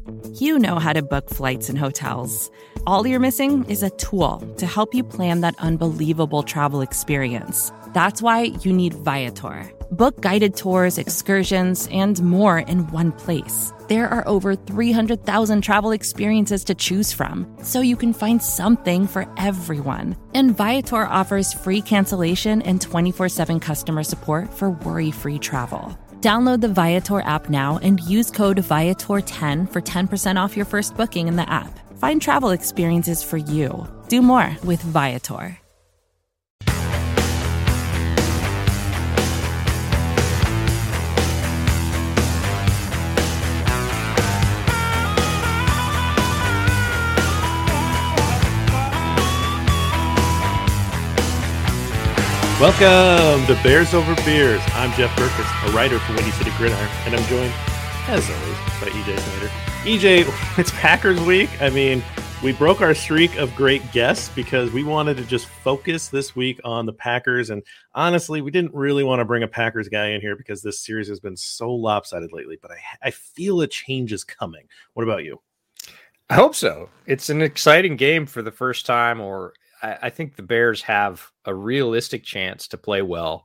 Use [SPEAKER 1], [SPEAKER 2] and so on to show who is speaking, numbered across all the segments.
[SPEAKER 1] You know how to book flights and hotels. All you're missing is a tool to help you plan that unbelievable travel experience. That's why you need Viator. Book guided tours, excursions, and more in one place. There are over 300,000 travel experiences to choose from, so you can find something for everyone. And Viator offers free cancellation and 24/7 customer support for worry-free travel. Download the Viator app now and use code Viator10 for 10% off your first booking in the app. Find travel experiences for you. Do more with Viator.
[SPEAKER 2] Welcome to Bears Over Beers. I'm Jeff Berkus, a writer for Windy City Gridiron, and I'm joined, as always, by EJ Snyder. EJ, it's Packers week. I mean, we broke our streak of great guests because we wanted to just focus this week on the Packers. And honestly, we didn't really want to bring a Packers guy in here because this series has been so lopsided lately. But I feel a change is coming. What about you?
[SPEAKER 3] I hope so. It's an exciting game for the first time, or I think the Bears have a realistic chance to play well.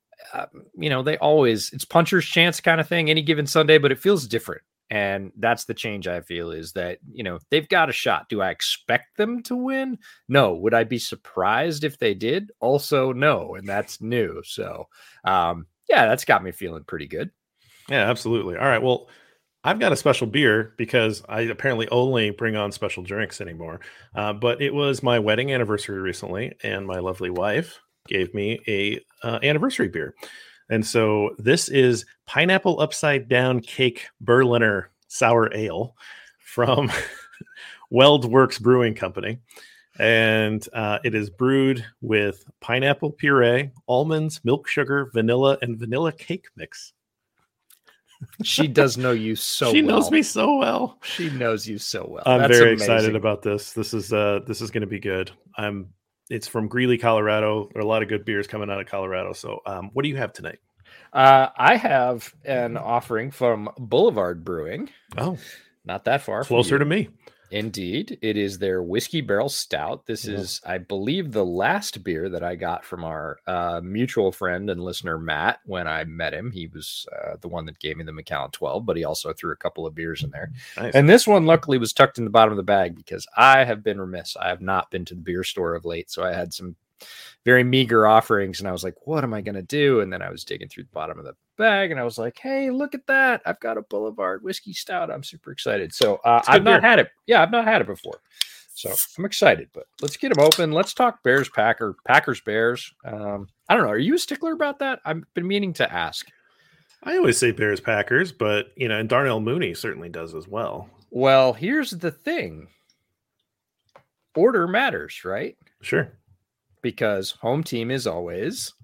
[SPEAKER 3] It's puncher's chance kind of thing any given Sunday, but it feels different. And that's the change I feel is that, they've got a shot. Do I expect them to win? No. Would I be surprised if they did? Also, no. And that's new. So, that's got me feeling pretty good.
[SPEAKER 2] Yeah, absolutely. All right. Well, I've got a special beer because I apparently only bring on special drinks anymore. But it was my wedding anniversary recently, and my lovely wife gave me a anniversary beer. And so this is Pineapple Upside Down Cake Berliner Sour Ale from Weldworks Brewing Company. And it is brewed with pineapple puree, almonds, milk sugar, vanilla, and vanilla cake mix.
[SPEAKER 3] She does know you so well.
[SPEAKER 2] She knows me so well.
[SPEAKER 3] She knows you so well.
[SPEAKER 2] I'm very excited about this. This is going to be good. It's from Greeley, Colorado. There are a lot of good beers coming out of Colorado. So what do you have tonight?
[SPEAKER 3] I have an offering from Boulevard Brewing.
[SPEAKER 2] Oh,
[SPEAKER 3] not that far.
[SPEAKER 2] Closer to me.
[SPEAKER 3] Indeed. It is their Whiskey Barrel Stout. This is, I believe, the last beer that I got from our mutual friend and listener, Matt, when I met him. He was the one that gave me the Macallan 12, but he also threw a couple of beers in there. Nice. And this one, luckily, was tucked in the bottom of the bag because I have been remiss. I have not been to the beer store of late, so I had some very meager offerings, and I was like, what am I going to do? And then I was digging through the bottom of the bag, and I was like, hey, look at that. I've got a Boulevard Whiskey Stout. I'm super excited. So I've not had it. Yeah, I've not had it before. So I'm excited, but let's get them open. Let's talk Packers Bears. I don't know. Are you a stickler about that? I've been meaning to ask.
[SPEAKER 2] I always say Bears Packers, but, and Darnell Mooney certainly does as well.
[SPEAKER 3] Well, here's the thing. Order matters, right?
[SPEAKER 2] Sure.
[SPEAKER 3] Because home team is always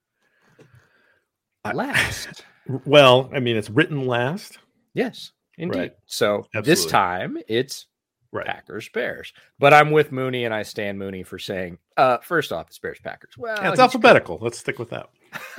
[SPEAKER 3] last.
[SPEAKER 2] Well, I mean, it's written last.
[SPEAKER 3] Yes, indeed. Right. So
[SPEAKER 2] Absolutely.
[SPEAKER 3] This time it's Packers Bears. But I'm with Mooney, and I stand Mooney for saying, first off, it's Bears Packers. Well,
[SPEAKER 2] it's alphabetical. Let's stick with that.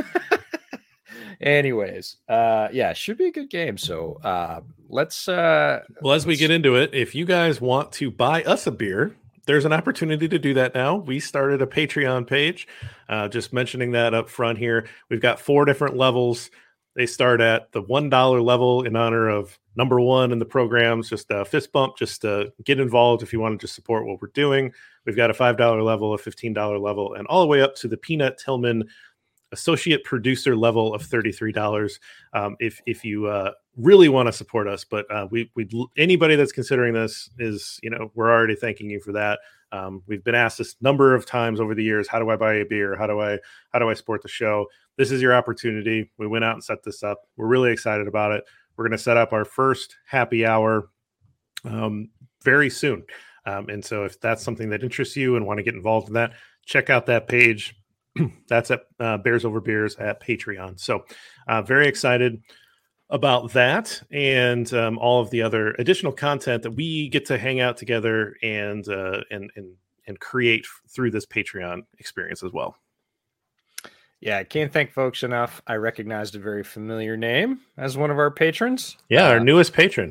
[SPEAKER 3] Anyways, should be a good game. So let's.
[SPEAKER 2] As we get into it, if you guys want to buy us a beer, there's an opportunity to do that now. We started a Patreon page, just mentioning that up front here. We've got 4 different levels. They start at the $1 level in honor of number 1 in the programs, just a fist bump, just to get involved if you want to just support what we're doing. We've got a $5 level, a $15 level, and all the way up to the Peanut Tillman associate producer level of $33. If you really want to support us, but we anybody that's considering this is, we're already thanking you for that. We've been asked this number of times over the years, how do I buy a beer? How do I support the show? This is your opportunity. We went out and set this up. We're really excited about it. We're going to set up our first happy hour very soon. And so if that's something that interests you and want to get involved in that, check out that page. That's at Bears Over Beers at Patreon. So very excited about that and all of the other additional content that we get to hang out together and create through this Patreon experience as well.
[SPEAKER 3] Yeah, I can't thank folks enough. I recognized a very familiar name as one of our patrons.
[SPEAKER 2] Yeah, our newest patron.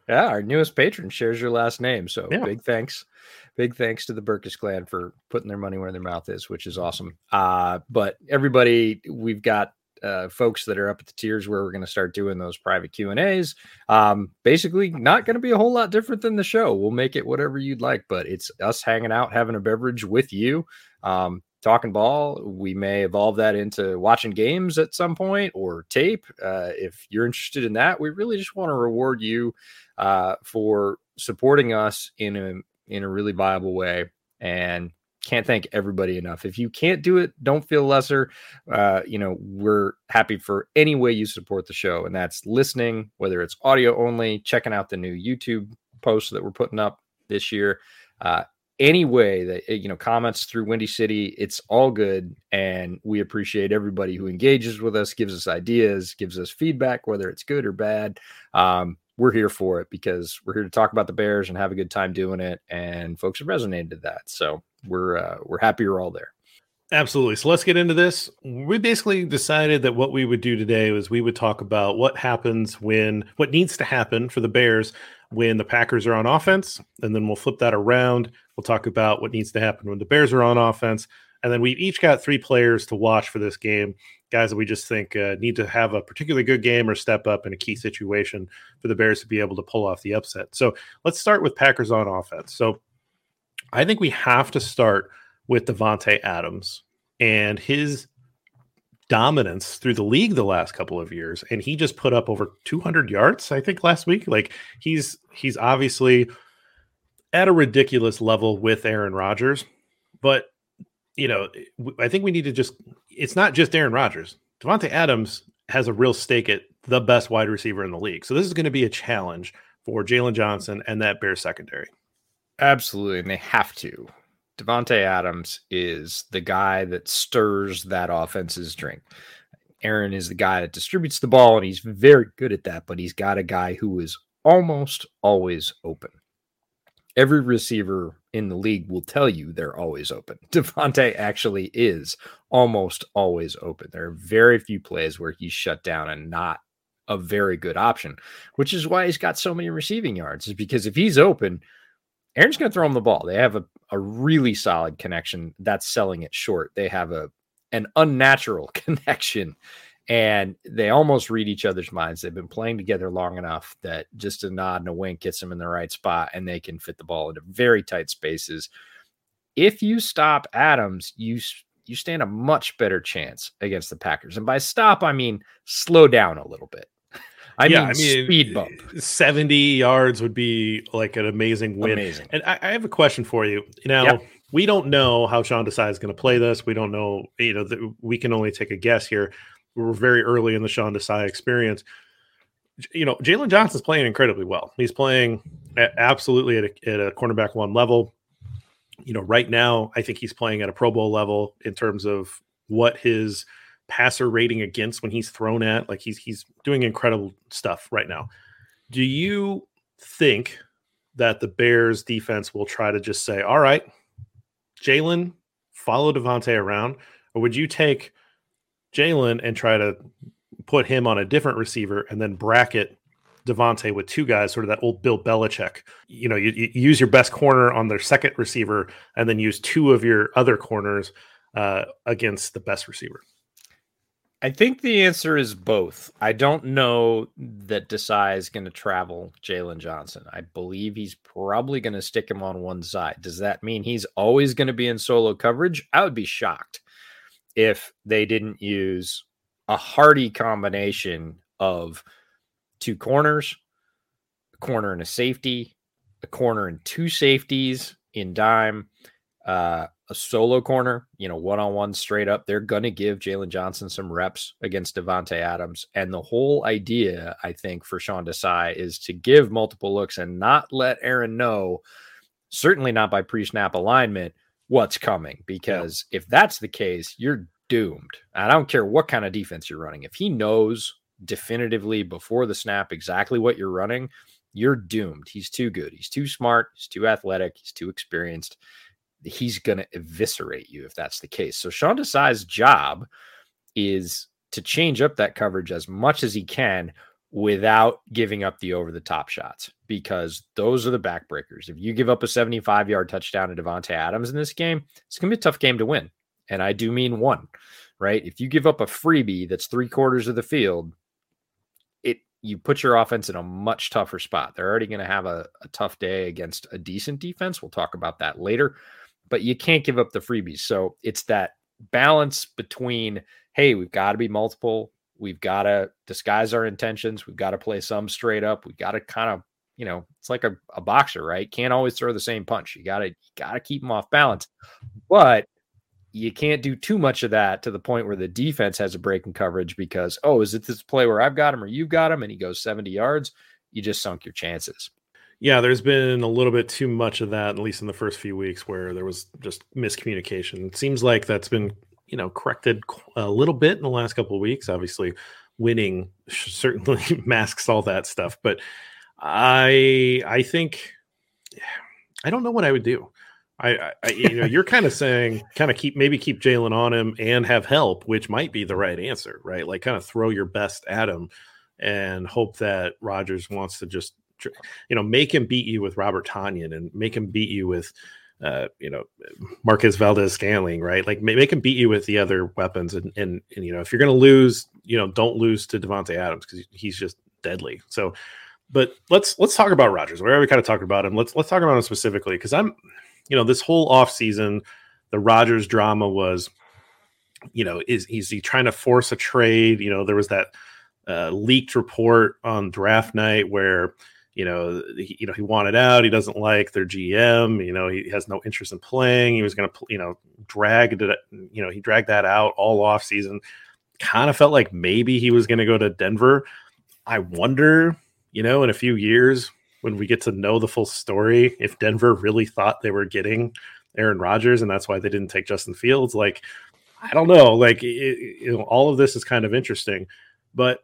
[SPEAKER 3] Yeah, our newest patron shares your last name. So
[SPEAKER 2] Yeah.
[SPEAKER 3] big thanks. Big thanks to the Burkish clan for putting their money where their mouth is, which is awesome. But everybody, we've got folks that are up at the tiers where we're going to start doing those private Q&As. Basically, not going to be a whole lot different than the show. We'll make it whatever you'd like, but it's us hanging out, having a beverage with you, talking ball. We may evolve that into watching games at some point or tape. If you're interested in that, we really just want to reward you for supporting us in a really viable way, and can't thank everybody enough. If you can't do it, don't feel lesser. We're happy for any way you support the show, and that's listening, whether it's audio only, checking out the new YouTube posts that we're putting up this year, any way that, comments through Windy City, it's all good. And we appreciate everybody who engages with us, gives us ideas, gives us feedback, whether it's good or bad. We're here for it because we're here to talk about the Bears and have a good time doing it. And folks have resonated to that. So we're happy you're all there.
[SPEAKER 2] Absolutely. So let's get into this. We basically decided that what we would do today was we would talk about what needs to happen for the Bears when the Packers are on offense. And then we'll flip that around. We'll talk about what needs to happen when the Bears are on offense. And then we've each got 3 players to watch for this game, guys that we just think need to have a particularly good game or step up in a key situation for the Bears to be able to pull off the upset. So let's start with Packers on offense. So I think we have to start with Davante Adams and his dominance through the league the last couple of years. And he just put up over 200 yards, I think, last week. Like he's obviously at a ridiculous level with Aaron Rodgers, but I think we need to it's not just Aaron Rodgers. Davante Adams has a real stake at the best wide receiver in the league. So this is going to be a challenge for Jalen Johnson and that Bears secondary.
[SPEAKER 3] Absolutely. And they have to. Davante Adams is the guy that stirs that offense's drink. Aaron is the guy that distributes the ball, and he's very good at that, but he's got a guy who is almost always open. Every receiver in the league will tell you they're always open. Davante actually is almost always open. There are very few plays where he's shut down and not a very good option, which is why he's got so many receiving yards, is because if he's open, Aaron's going to throw him the ball. They have a really solid connection. That's selling it short. They have an unnatural connection, and they almost read each other's minds. They've been playing together long enough that just a nod and a wink gets them in the right spot, and they can fit the ball into very tight spaces. If you stop Adams, you stand a much better chance against the Packers. And by stop, I mean slow down a little bit. I mean speed bump.
[SPEAKER 2] 70 yards would be like an amazing win.
[SPEAKER 3] Amazing.
[SPEAKER 2] And I have a question for you. Now, we don't know how Sean Desai is going to play this. We don't know, we can only take a guess here. We're very early in the Sean Desai experience. Jalen Johnson's playing incredibly well. He's playing absolutely at a cornerback 1 level. Right now, I think he's playing at a Pro Bowl level in terms of what his passer rating against when he's thrown at. Like he's doing incredible stuff right now. Do you think that the Bears defense will try to just say, all right, Jalen, follow Davante around? Or would you take Jalen and try to put him on a different receiver and then bracket Davante with 2 guys, sort of that old Bill Belichick? You use your best corner on their second receiver and then use 2 of your other corners against the best receiver.
[SPEAKER 3] I think the answer is both. I don't know that Desai is going to travel Jalen Johnson. I believe he's probably going to stick him on one side. Does that mean he's always going to be in solo coverage? I would be shocked if they didn't use a hearty combination of 2 corners, a corner and a safety, a corner and 2 safeties in dime, a solo corner, one-on-one straight up. They're going to give Jalen Johnson some reps against Davante Adams. And the whole idea, I think, for Sean Desai is to give multiple looks and not let Aaron know, certainly not by pre-snap alignment, what's coming. Because if that's the case, you're doomed. I don't care what kind of defense you're running. If he knows definitively before the snap exactly what you're running, you're doomed. He's too good. He's too smart. He's too athletic. He's too experienced. He's going to eviscerate you if that's the case. So Sean Desai's job is to change up that coverage as much as he can without giving up the over-the-top shots, because those are the backbreakers. If you give up a 75-yard touchdown to Davante Adams in this game, it's going to be a tough game to win. And I do mean one, right? If you give up a freebie that's 3/4 of the field, you put your offense in a much tougher spot. They're already going to have a tough day against a decent defense. We'll talk about that later, but you can't give up the freebies. So it's that balance between, hey, we've got to be multiple. We've got to disguise our intentions. We've got to play some straight up. We've got to kind of, it's like a boxer, right? Can't always throw the same punch. You got to keep them off balance, but you can't do too much of that to the point where the defense has a break in coverage because, is it this play where I've got him or you've got him and he goes 70 yards? You just sunk your chances.
[SPEAKER 2] Yeah, there's been a little bit too much of that, at least in the first few weeks, where there was just miscommunication. It seems like that's been, corrected a little bit in the last couple of weeks. Obviously, winning certainly masks all that stuff. But I think, I don't know what I would do. You're kind of saying, keep Jalen on him and have help, which might be the right answer, right? Like kind of throw your best at him and hope that Rodgers wants to just, make him beat you with Robert Tonyan and make him beat you with, Marquez Valdez-Scantling, right? Like make him beat you with the other weapons. And if you're going to lose, don't lose to Davante Adams because he's just deadly. So, but let's talk about Rodgers. We already kind of talked about him. Let's talk about him specifically because this whole offseason, the Rodgers drama was, is he trying to force a trade? There was that leaked report on draft night where, he wanted out. He doesn't like their GM. He has no interest in playing. He was going to, he dragged that out all offseason. Kind of felt like maybe he was going to go to Denver. I wonder, in a few years, when we get to know the full story, if Denver really thought they were getting Aaron Rodgers and that's why they didn't take Justin Fields, like, I don't know, like, all of this is kind of interesting, but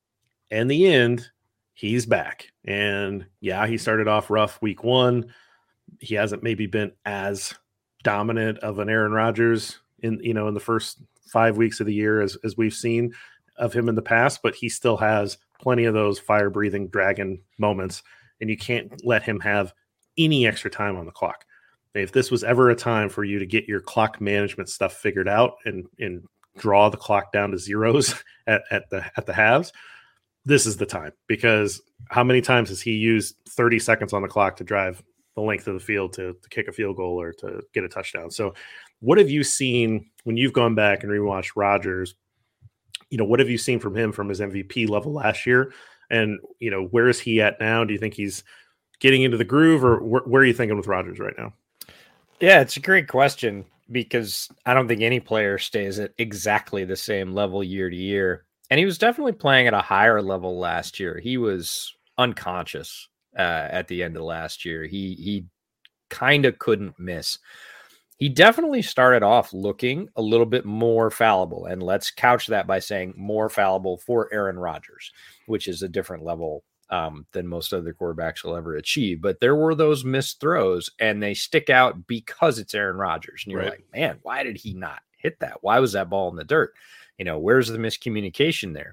[SPEAKER 2] in the end, he's back. And yeah, he started off rough week one. He hasn't maybe been as dominant of an Aaron Rodgers in the first 5 weeks of the year as we've seen of him in the past, but he still has plenty of those fire breathing dragon moments. And you can't let him have any extra time on the clock. If this was ever a time for you to get your clock management stuff figured out and draw the clock down to zeros at the halves, this is the time. Because how many times has he used 30 seconds on the clock to drive the length of the field to kick a field goal or to get a touchdown? So what have you seen when you've gone back and rewatched Rodgers? What have you seen from him from his MVP level last year? And, where is he at now? Do you think he's getting into the groove or where are you thinking with Rodgers right now?
[SPEAKER 3] Yeah, it's a great question because I don't think any player stays at exactly the same level year to year. And he was definitely playing at a higher level last year. He was unconscious at the end of last year. He kind of couldn't miss. He definitely started off looking a little bit more fallible, and let's couch that by saying more fallible for Aaron Rodgers, which is a different level than most other quarterbacks will ever achieve. But there were those missed throws, and they stick out because it's Aaron Rodgers. And you're like, man, why did he not hit that? Why was that ball in the dirt? Where's the miscommunication there?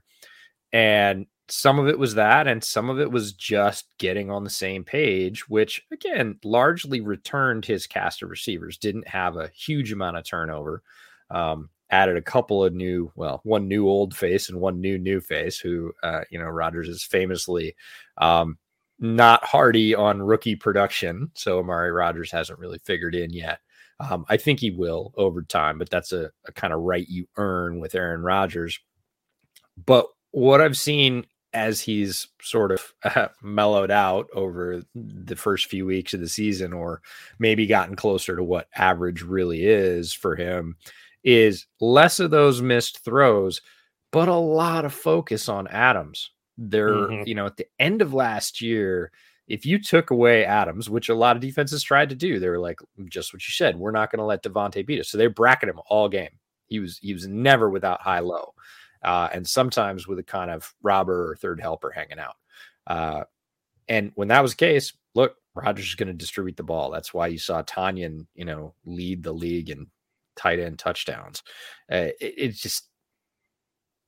[SPEAKER 3] And some of it was that, and some of it was just getting on the same page, which, again, largely returned his cast of receivers. Didn't have a huge amount of turnover. Added a couple of one new old face and one new face who, Rodgers is famously not hardy on rookie production. So Amari Rodgers hasn't really figured in yet. I think he will over time, but that's a kind of right you earn with Aaron Rodgers. But what I've seen as he's sort of mellowed out over the first few weeks of the season, or maybe gotten closer to what average really is for him, is less of those missed throws, but a lot of focus on Adams. They're, at the end of last year, if you took away Adams, which a lot of defenses tried to do, they were like, just what you said, we're not going to let Davante beat us. So they bracket him all game. He was never without high-low. And sometimes with a kind of robber or third helper hanging out. And when that was the case, look, Rodgers is going to distribute the ball. That's why you saw Tonyan, lead the league in tight end touchdowns. It's just,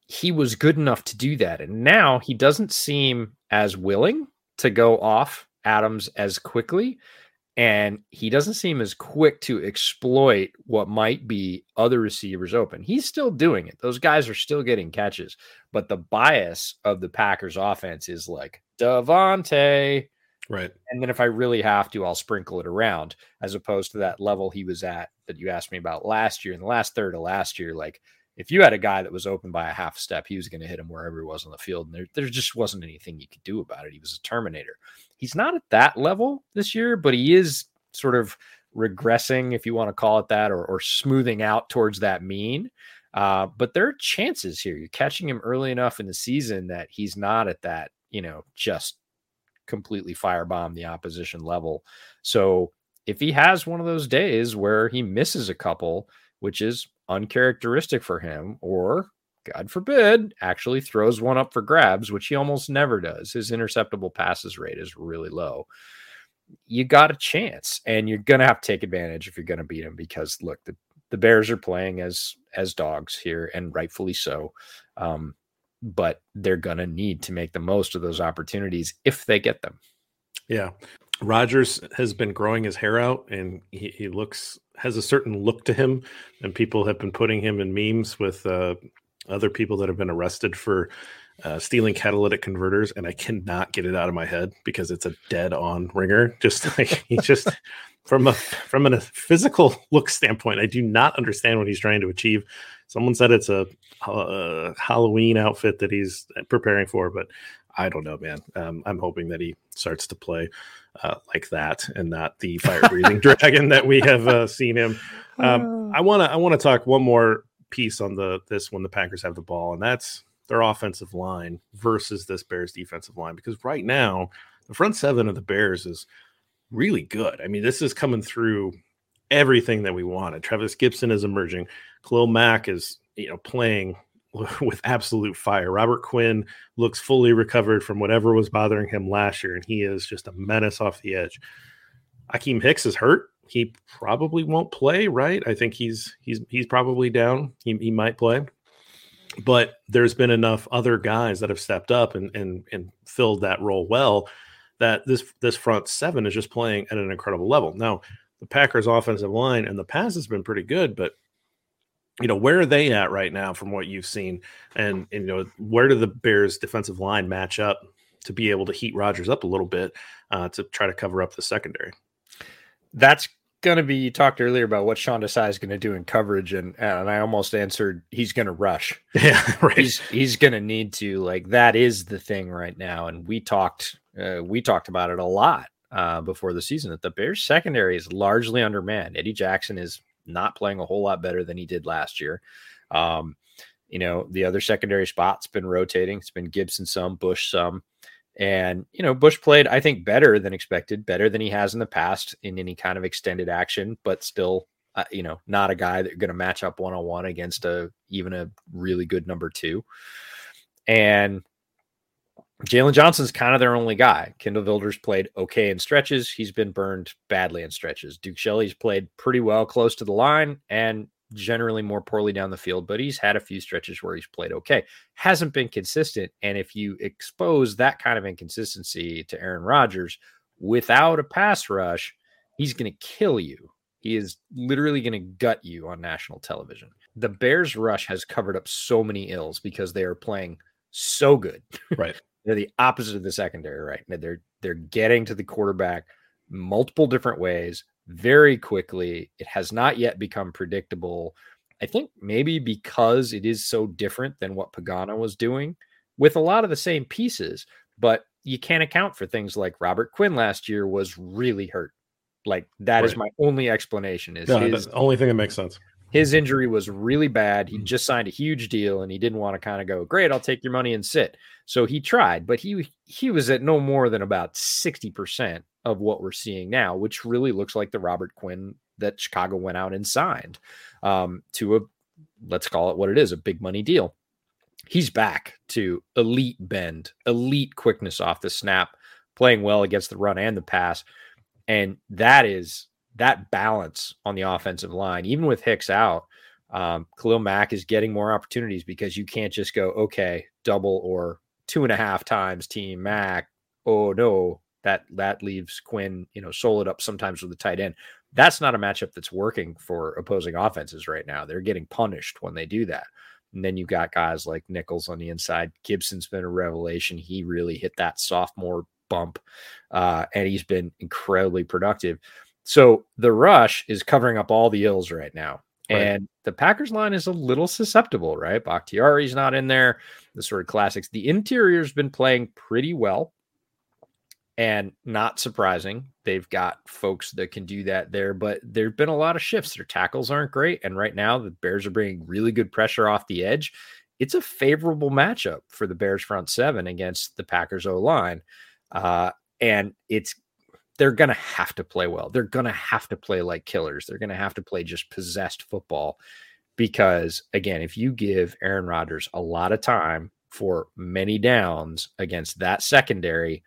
[SPEAKER 3] he was good enough to do that. And now he doesn't seem as willing to go off Adams as quickly. And he doesn't seem as quick to exploit what might be other receivers open. He's still doing it. Those guys are still getting catches. But the bias of the Packers offense is like, Devontae.
[SPEAKER 2] Right.
[SPEAKER 3] And then if I really have to, I'll sprinkle it around, as opposed to that level he was at that you asked me about last year. In the last third of last year, like if you had a guy that was open by a half step, he was going to hit him wherever he was on the field. And there just wasn't anything you could do about it. He was a Terminator. He's not at that level this year, but he is sort of regressing, if you want to call it that, or smoothing out towards that mean. But there are chances here. You're catching him early enough in the season that he's not at that, just completely firebomb the opposition level. So if he has one of those days where he misses a couple, which is uncharacteristic for him, or God forbid, actually throws one up for grabs, which he almost never does. His interceptable passes rate is really low. You got a chance, and you're going to have to take advantage if you're going to beat him, because look, the Bears are playing as dogs here, and rightfully so. But they're going to need to make the most of those opportunities if they get them.
[SPEAKER 2] Yeah. Rodgers has been growing his hair out, and he has a certain look to him, and people have been putting him in memes with other people that have been arrested for stealing catalytic converters, and I cannot get it out of my head because it's a dead-on ringer. Just like he just from a physical look standpoint, I do not understand what he's trying to achieve. Someone said it's a Halloween outfit that he's preparing for, but I don't know, man. I'm hoping that he starts to play like that and not the fire-breathing dragon that we have seen him. I want to talk one more piece on this when the Packers have the ball, and that's their offensive line versus this Bears defensive line, because right now the front seven of the Bears is really good. I mean, this is coming through everything that we wanted. Travis Gibson is emerging. Khalil Mack is playing with absolute fire. Robert Quinn looks fully recovered from whatever was bothering him last year, and he is just a menace off the edge. Akeem Hicks is hurt. He probably won't play, right? I think he's probably down. He might play. But there's been enough other guys that have stepped up and filled that role well, that this front seven is just playing at an incredible level. Now, the Packers offensive line and the pass has been pretty good, but where are they at right now from what you've seen? And where do the Bears defensive line match up to be able to heat Rodgers up a little bit to try to cover up the secondary?
[SPEAKER 3] That's going to be, you talked earlier about what Sean Desai is going to do in coverage, and I almost answered he's going to rush.
[SPEAKER 2] Yeah, right.
[SPEAKER 3] He's going to need to, like, that is the thing right now. And we talked about it a lot before the season, that the Bears secondary is largely undermanned. Eddie Jackson is not playing a whole lot better than he did last year. The other secondary spot's been rotating. It's been Gibson some, Bush some. And, Bush played, I think, better than expected, better than he has in the past in any kind of extended action, but still, not a guy that you're going to match up one-on-one against even a really good number two. And Jalen Johnson's kind of their only guy. Kendall Vilders played okay in stretches. He's been burned badly in stretches. Duke Shelley's played pretty well close to the line and generally more poorly down the field, but he's had a few stretches where he's played okay. Hasn't been consistent. And if you expose that kind of inconsistency to Aaron Rodgers without a pass rush, he's going to kill you. He is literally going to gut you on national television. The Bears rush has covered up so many ills because they are playing so good.
[SPEAKER 2] Right.
[SPEAKER 3] They're the opposite of the secondary, right? They're getting to the quarterback multiple different ways very quickly. It has not yet become predictable. I think maybe because it is so different than what Pagano was doing with a lot of the same pieces, but you can't account for things like Robert Quinn last year was really hurt. Like that is my only explanation. That's
[SPEAKER 2] the only thing that makes sense.
[SPEAKER 3] His injury was really bad. He just signed a huge deal and he didn't want to kind of go, great, I'll take your money and sit. So he tried, but he was at no more than about 60% of what we're seeing now, which really looks like the Robert Quinn that Chicago went out and signed to a, let's call it what it is, a big money deal. He's back to elite bend, elite quickness off the snap, playing well against the run and the pass. And that balance on the offensive line, even with Hicks out, Khalil Mack is getting more opportunities because you can't just go, okay, double or 2.5 times team Mack. Oh no, that leaves Quinn, soloed up sometimes with the tight end. That's not a matchup that's working for opposing offenses right now. They're getting punished when they do that. And then you got guys like Nichols on the inside. Gibson's been a revelation. He really hit that sophomore bump, and he's been incredibly productive. So the rush is covering up all the ills right now. Right. And the Packers line is a little susceptible, right? Bakhtiari's not in there, the sort of classics. The interior's been playing pretty well. And not surprising, they've got folks that can do that there, but there've been a lot of shifts. Their tackles aren't great. And right now the Bears are bringing really good pressure off the edge. It's a favorable matchup for the Bears front seven against the Packers O-line. And they're going to have to play well. They're going to have to play like killers. They're going to have to play just possessed football because, again, if you give Aaron Rodgers a lot of time for many downs against that secondary,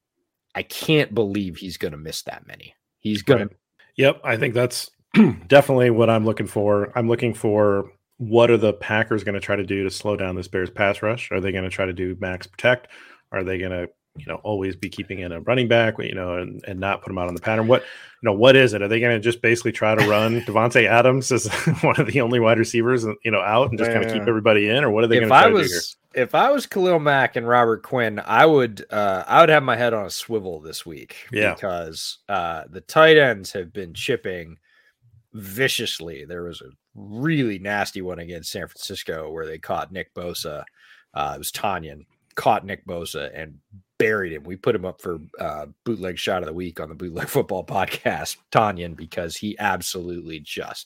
[SPEAKER 3] I can't believe he's going to miss that many. He's going to.
[SPEAKER 2] Yep. I think that's definitely what I'm looking for. I'm looking for what are the Packers going to try to do to slow down this Bears pass rush? Are they going to try to do max protect? Are they going to, always be keeping in a running back, and not put them out on the pattern? What is it? Are they going to just basically try to run Devontae Adams as one of the only wide receivers, out and just kind of keep everybody in? Or what are they going to try to do here?
[SPEAKER 3] If I was Khalil Mack and Robert Quinn, I would have my head on a swivel this week because the tight ends have been chipping viciously. There was a really nasty one against San Francisco where they caught Nick Bosa. It was Tanyan caught Nick Bosa and buried him. We put him up for bootleg shot of the week on the Bootleg Football Podcast, Tanyan, because he absolutely just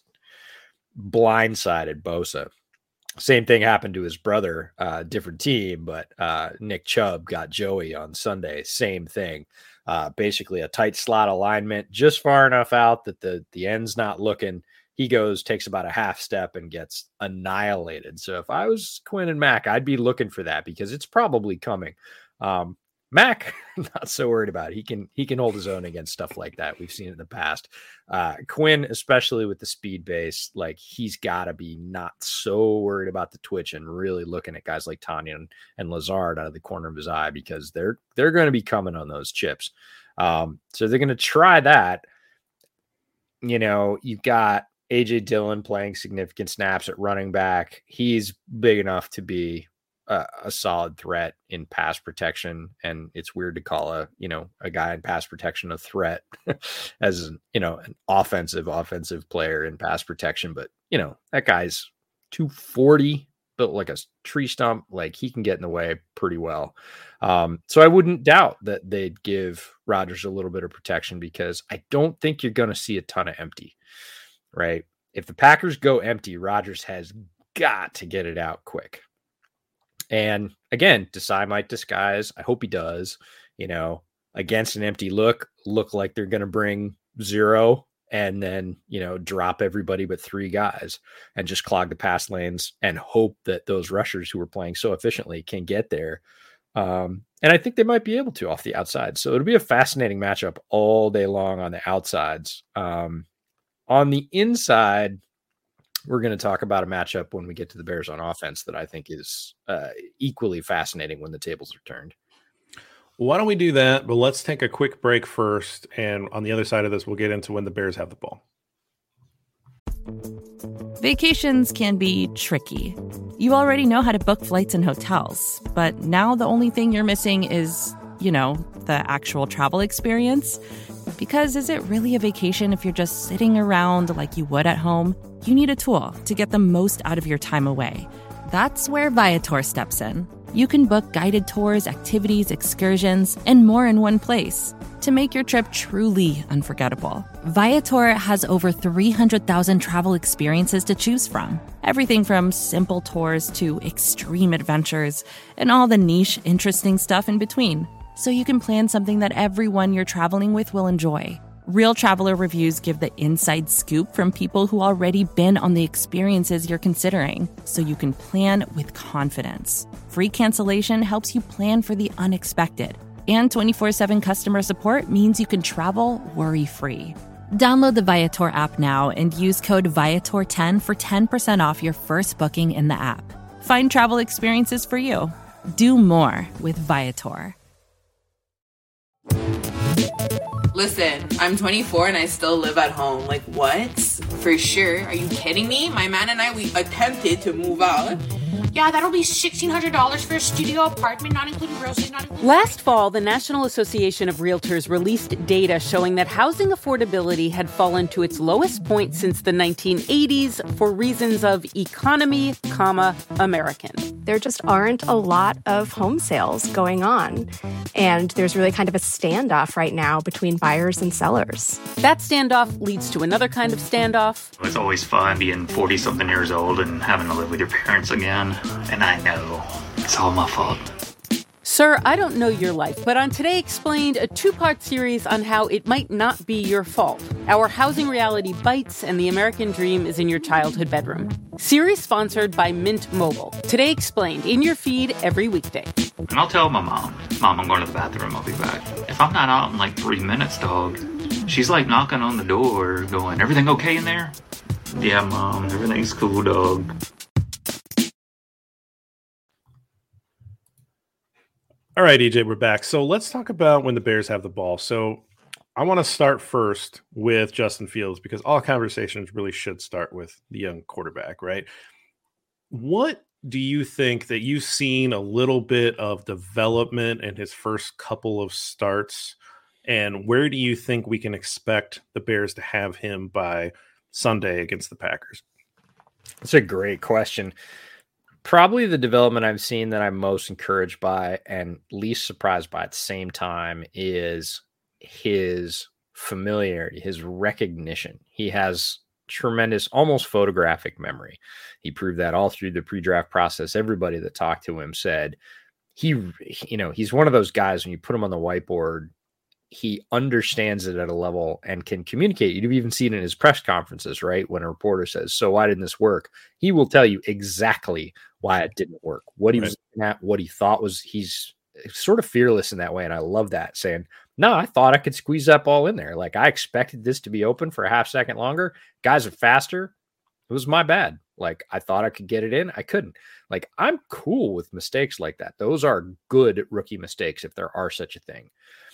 [SPEAKER 3] blindsided Bosa. Same thing happened to his brother, different team, but Nick Chubb got Joey on Sunday. Same thing. Basically a tight slot alignment, just far enough out that the end's not looking. He takes about a half step and gets annihilated. So if I was Quinn and Mack, I'd be looking for that because it's probably coming. Mack, not so worried about it. He can hold his own against stuff like that. We've seen it in the past. Quinn, especially with the speed base, like he's got to be not so worried about the twitch and really looking at guys like Tanyan and Lazard out of the corner of his eye because they're going to be coming on those chips. So they're going to try that. You've got AJ Dillon playing significant snaps at running back. He's big enough to be a solid threat in pass protection. And it's weird to call a guy in pass protection a threat as, an offensive player in pass protection. But, that guy's 240, built like a tree stump. Like he can get in the way pretty well. So I wouldn't doubt that they'd give Rodgers a little bit of protection because I don't think you're going to see a ton of empty, right? If the Packers go empty, Rodgers has got to get it out quick. And again, Desai might disguise. I hope he does, against an empty look like they're going to bring 0 and then, drop everybody but 3 guys and just clog the pass lanes and hope that those rushers who are playing so efficiently can get there. And I think they might be able to off the outside. So it'll be a fascinating matchup all day long on the outsides. On the inside, we're going to talk about a matchup when we get to the Bears on offense that I think is equally fascinating when the tables are turned.
[SPEAKER 2] Why don't we do that? But let's take a quick break first. And on the other side of this, we'll get into when the Bears have the ball.
[SPEAKER 1] Vacations can be tricky. You already know how to book flights and hotels. But now the only thing you're missing is, the actual travel experience. Because is it really a vacation if you're just sitting around like you would at home? You need a tool to get the most out of your time away. That's where Viator steps in. You can book guided tours, activities, excursions, and more in one place to make your trip truly unforgettable. Viator has over 300,000 travel experiences to choose from. Everything from simple tours to extreme adventures and all the niche, interesting stuff in between. So you can plan something that everyone you're traveling with will enjoy. Real traveler reviews give the inside scoop from people who already been on the experiences you're considering, so you can plan with confidence. Free cancellation helps you plan for the unexpected. And 24/7 customer support means you can travel worry-free. Download the Viator app now and use code Viator10 for 10% off your first booking in the app. Find travel experiences for you. Do more with Viator.
[SPEAKER 4] Listen, I'm 24 and I still live at home. Like, what? For sure. Are you kidding me? My man and we attempted to move out.
[SPEAKER 5] Yeah, that'll be $1,600 for a studio apartment, not including groceries, not including...
[SPEAKER 6] Last fall, the National Association of Realtors released data showing that housing affordability had fallen to its lowest point since the 1980s for reasons of economy, American.
[SPEAKER 7] There just aren't a lot of home sales going on. And there's really kind of a standoff right now between buyers and sellers.
[SPEAKER 6] That standoff leads to another kind of standoff.
[SPEAKER 8] It's always fun being 40-something years old and having to live with your parents again. And I know it's all my fault.
[SPEAKER 6] Sir, I don't know your life, but on Today Explained, a two-part series on how it might not be your fault. Our housing reality bites and the American dream is in your childhood bedroom. Series sponsored by Mint Mobile. Today Explained, in your feed every weekday.
[SPEAKER 8] And I'll tell my mom, I'm going to the bathroom, I'll be back. If I'm not out in like 3 minutes, dog, she's like knocking on the door going, everything okay in there? Yeah, Mom, everything's cool, dog.
[SPEAKER 2] All right, EJ, we're back. So let's talk about when the Bears have the ball. So I want to start first with Justin Fields because all conversations really should start with the young quarterback, right? What do you think that you've seen a little bit of development in his first couple of starts? And where do you think we can expect the Bears to have him by Sunday against the Packers?
[SPEAKER 3] That's a great question. Probably the development I've seen that I'm most encouraged by and least surprised by at the same time is his familiarity, his recognition. He has tremendous, almost photographic memory. He proved that all through the pre-draft process. Everybody that talked to him said he's one of those guys when you put him on the whiteboard, he understands it at a level and can communicate. You've even seen it in his press conferences, right? When a reporter says, so why didn't this work? He will tell you exactly why it didn't work, what he was looking at, what he thought was, he's sort of fearless in that way. And I love that, saying, no, I thought I could squeeze that ball in there. Like I expected this to be open for a half second longer. Guys are faster. It was my bad. Like I thought I could get it in. I couldn't. Like I'm cool with mistakes like that. Those are good rookie mistakes if there are such a thing.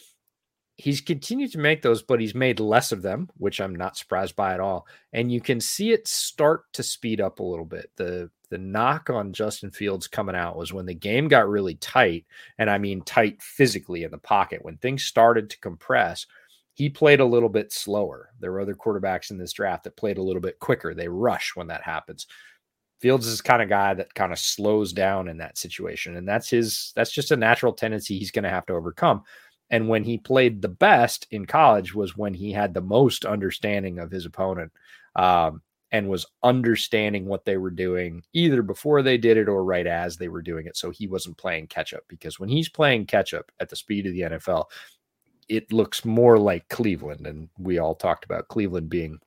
[SPEAKER 3] He's continued to make those, but he's made less of them, which I'm not surprised by at all. And you can see it start to speed up a little bit. The knock on Justin Fields coming out was when the game got really tight, and I mean tight physically in the pocket. When things started to compress, he played a little bit slower. There were other quarterbacks in this draft that played a little bit quicker. They rush when that happens. Fields is the kind of guy that kind of slows down in that situation, and that's just a natural tendency he's going to have to overcome. And when he played the best in college was when he had the most understanding of his opponent and was understanding what they were doing either before they did it or right as they were doing it. So he wasn't playing catch up, because when he's playing catch up at the speed of the NFL, it looks more like Cleveland. And we all talked about Cleveland being,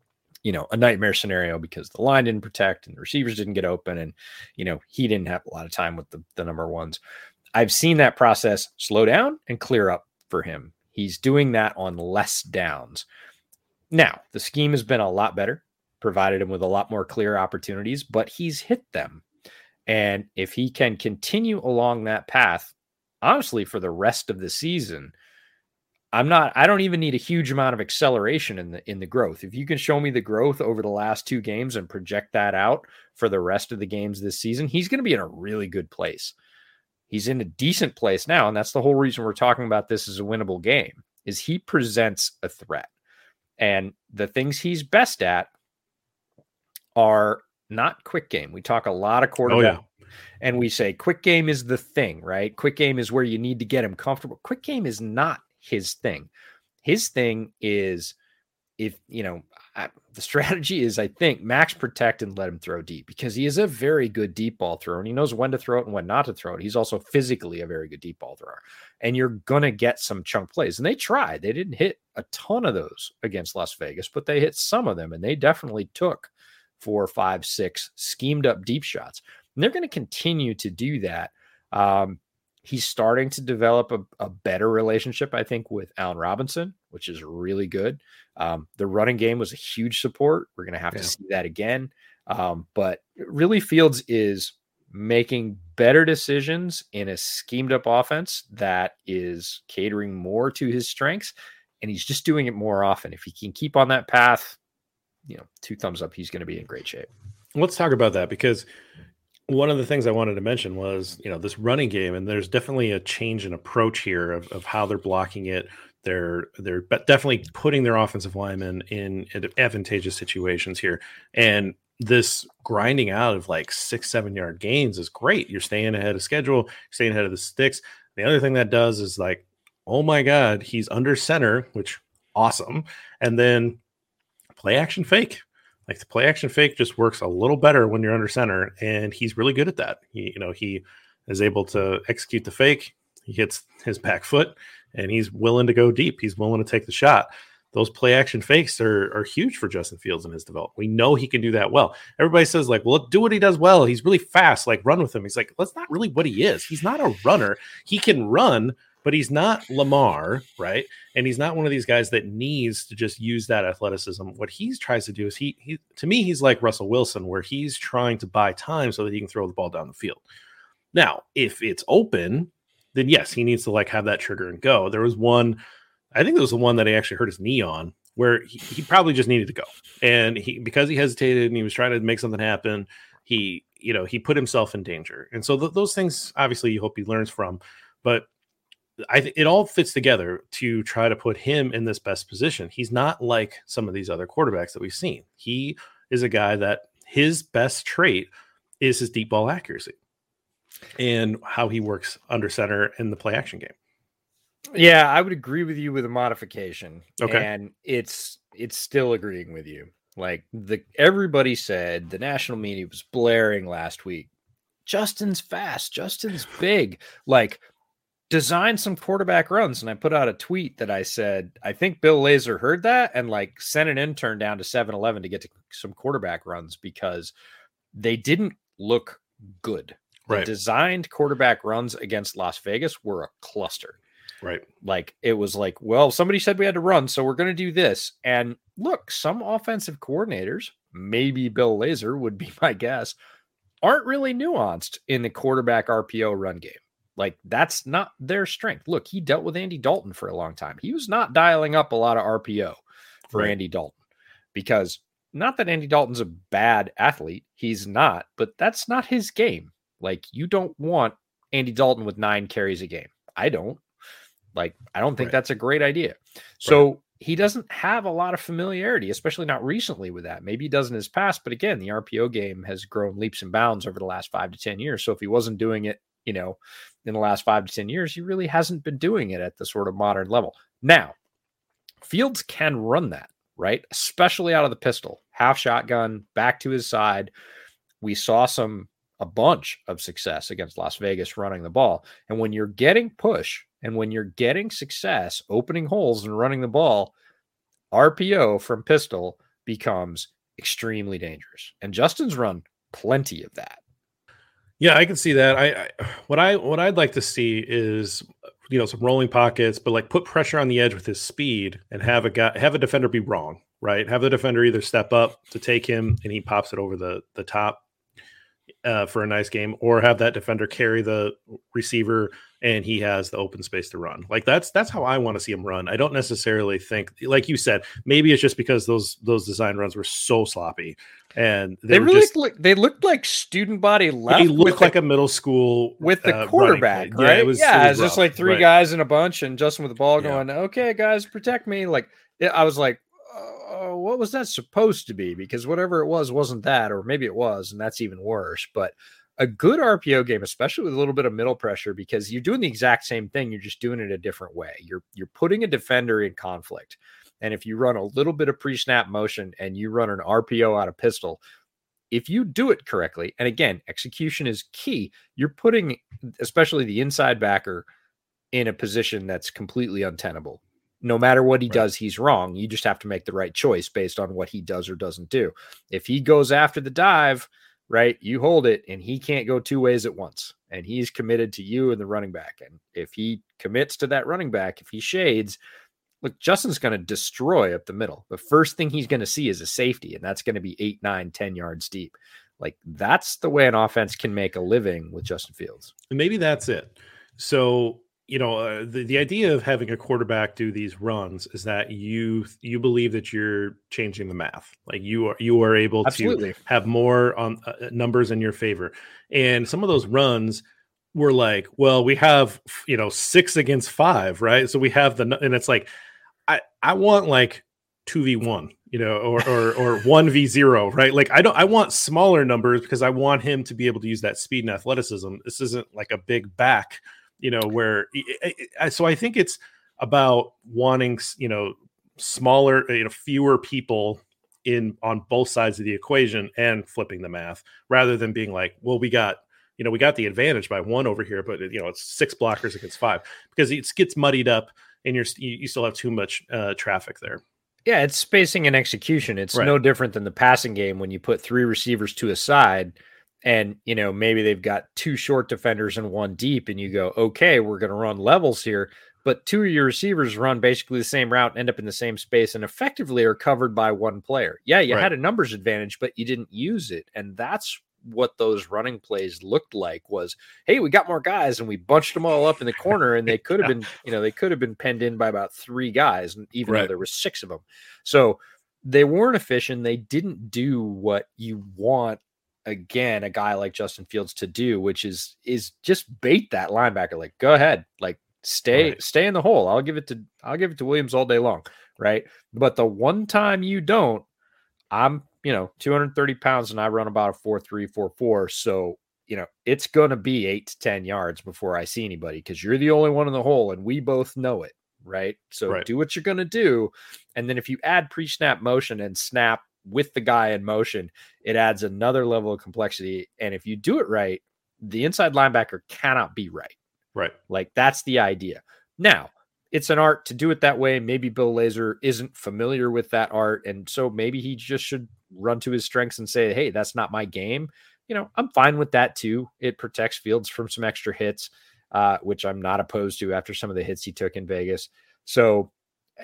[SPEAKER 3] a nightmare scenario because the line didn't protect and the receivers didn't get open. And, he didn't have a lot of time with the number ones. I've seen that process slow down and clear up for him. He's doing that on less downs. Now, the scheme has been a lot better, provided him with a lot more clear opportunities, but he's hit them. And if he can continue along that path, honestly, for the rest of the season, I don't even need a huge amount of acceleration in the growth. If you can show me the growth over the last two games and project that out for the rest of the games this season, he's going to be in a really good place. He's in a decent place now, and that's the whole reason we're talking about this as a winnable game, is he presents a threat. And the things he's best at are not quick game. We talk a lot of quarterback, and we say quick game is the thing, right? Quick game is where you need to get him comfortable. Quick game is not his thing. His thing is, the strategy is, I think, max protect and let him throw deep, because he is a very good deep ball thrower and he knows when to throw it and when not to throw it. He's also physically a very good deep ball thrower, and you're going to get some chunk plays. And they tried. They didn't hit a ton of those against Las Vegas, but they hit some of them, and they definitely took 4, 5, 6 schemed up deep shots. And they're going to continue to do that. He's starting to develop a better relationship, I think, with Allen Robinson, which is really good. The running game was a huge support. We're going to have to see that again. But really, Fields is making better decisions in a schemed up offense that is catering more to his strengths, and he's just doing it more often. If he can keep on that path, 2 thumbs up, he's going to be in great shape.
[SPEAKER 2] Let's talk about that, because one of the things I wanted to mention was, this running game, and there's definitely a change in approach here of how they're blocking it. They're definitely putting their offensive linemen in advantageous situations here. And this grinding out of like 6-7 yard gains is great. You're staying ahead of schedule, staying ahead of the sticks. The other thing that does is like, oh my God, he's under center, which awesome. And then play action fake. Like the play action fake just works a little better when you're under center, and he's really good at that. He is able to execute the fake. He hits his back foot, and he's willing to go deep. He's willing to take the shot. Those play action fakes are huge for Justin Fields in his development. We know he can do that well. Everybody says like, well, do what he does well. He's really fast. Like, run with him. He's like, that's not really what he is. He's not a runner. He can run, but he's not Lamar, right? And he's not one of these guys that needs to just use that athleticism. What he tries to do is he to me, he's like Russell Wilson, where he's trying to buy time so that he can throw the ball down the field. Now, if it's open, then yes, he needs to like have that trigger and go. There was one, I think it was the one that he actually hurt his knee on, where he probably just needed to go. And because he hesitated and he was trying to make something happen, he put himself in danger. And so those things, obviously, you hope he learns from. But it all fits together to try to put him in this best position. He's not like some of these other quarterbacks that we've seen. He is a guy that his best trait is his deep ball accuracy and how he works under center in the play action game.
[SPEAKER 3] Yeah, I would agree with you with a modification.
[SPEAKER 2] Okay.
[SPEAKER 3] And it's still agreeing with you. Like everybody said, the national media was blaring last week. Justin's fast. Justin's big. Like, design some quarterback runs. And I put out a tweet that I said, I think Bill Lazor heard that and like sent an intern down to 7-Eleven to get to some quarterback runs because they didn't look good.
[SPEAKER 2] Right.
[SPEAKER 3] The designed quarterback runs against Las Vegas were a cluster.
[SPEAKER 2] Right.
[SPEAKER 3] Like it was like, well, somebody said we had to run, so we're going to do this. And look, some offensive coordinators, maybe Bill Lazor would be my guess, aren't really nuanced in the quarterback RPO run game. Like that's not their strength. Look, he dealt with Andy Dalton for a long time. He was not dialing up a lot of RPO for Andy Dalton, because not that Andy Dalton's a bad athlete. He's not, but that's not his game. Like you don't want Andy Dalton with 9 carries a game. I don't think that's a great idea. So he doesn't have a lot of familiarity, especially not recently with that. Maybe he does in his past, but again, the RPO game has grown leaps and bounds over the last 5 to 10 years. So if he wasn't doing it, in the last 5 to 10 years, he really hasn't been doing it at the sort of modern level. Now, Fields can run that, right? Especially out of the pistol, half shotgun, back to his side. We saw a bunch of success against Las Vegas running the ball. And when you're getting push and when you're getting success, opening holes and running the ball, RPO from pistol becomes extremely dangerous. And Justin's run plenty of that.
[SPEAKER 2] Yeah, I can see that. What I'd like to see is some rolling pockets, but like put pressure on the edge with his speed and have a defender be wrong, right? Have the defender either step up to take him and he pops it over the top for a nice game, or have that defender carry the receiver and he has the open space to run. Like that's how I want to see him run. I don't necessarily think, like you said, maybe it's just because those design runs were so sloppy. And they
[SPEAKER 3] looked like student body left.
[SPEAKER 2] They looked like a middle school
[SPEAKER 3] with the quarterback, right?
[SPEAKER 2] It was
[SPEAKER 3] just like 3 guys in a bunch and Justin with the ball going, okay, guys, protect me. Like I was like, what was that supposed to be? Because whatever it was wasn't that, or maybe it was, and that's even worse. But a good RPO game, especially with a little bit of middle pressure, because you're doing the exact same thing, you're just doing it a different way. You're putting a defender in conflict. And if you run a little bit of pre-snap motion and you run an RPO out of pistol, if you do it correctly, and again, execution is key, you're putting especially the inside backer in a position that's completely untenable. No matter what he does, he's wrong. You just have to make the right choice based on what he does or doesn't do. If he goes after the dive, right, you hold it and he can't go 2 ways at once. and he's committed to you and the running back. And if he commits to that running back, if he shades, look, Justin's going to destroy up the middle. The first thing he's going to see is a safety, and that's going to be 8, 9, 10 yards deep. Like, that's the way an offense can make a living with Justin Fields.
[SPEAKER 2] And maybe that's it. So, the idea of having a quarterback do these runs is that you believe that you're changing the math. Like you are able
[SPEAKER 3] Absolutely.
[SPEAKER 2] to have more on numbers in your favor. And some of those runs were like, well, we have 6 against 5, right? So we have and it's like, I want like 2v1, or 1v0, right? Like I want smaller numbers because I want him to be able to use that speed and athleticism. This isn't like a big back. So I think it's about wanting, smaller, fewer people on both sides of the equation and flipping the math rather than being like, well, we got the advantage by 1 over here, but it's 6 blockers against 5 because it gets muddied up and you still have too much traffic there.
[SPEAKER 3] Yeah. It's spacing and execution. It's
[SPEAKER 2] right.
[SPEAKER 3] No different than the passing game when you put 3 receivers to a side. And, maybe they've got 2 short defenders and 1 deep, and you go, okay, we're going to run levels here. But 2 of your receivers run basically the same route, end up in the same space, and effectively are covered by 1 player. Yeah, you had a numbers advantage, but you didn't use it. And that's what those running plays looked like was, hey, we got more guys, and we bunched them all up in the corner, and they could have been, they could have been penned in by about 3 guys, even though there was 6 of them. So they weren't efficient. They didn't do what you want, again, a guy like Justin Fields to do, which is just bait that linebacker. Like, go ahead, like stay in the hole. I'll give it to Williams all day long. Right. But the one time you don't, I'm, 230 pounds and I run about a 4.3, 4.4. So, it's going to be 8 to 10 yards before I see anybody because you're the only one in the hole and we both know it. Right. So do what you're going to do. And then if you add pre-snap motion and snap with the guy in motion, it adds another level of complexity. And if you do it right, the inside linebacker cannot be right.
[SPEAKER 2] Right.
[SPEAKER 3] Like that's the idea. Now, it's an art to do it that way. Maybe Bill Lazor isn't familiar with that art. And so maybe he just should run to his strengths and say, hey, that's not my game. I'm fine with that too. It protects Fields from some extra hits, which I'm not opposed to after some of the hits he took in Vegas. So,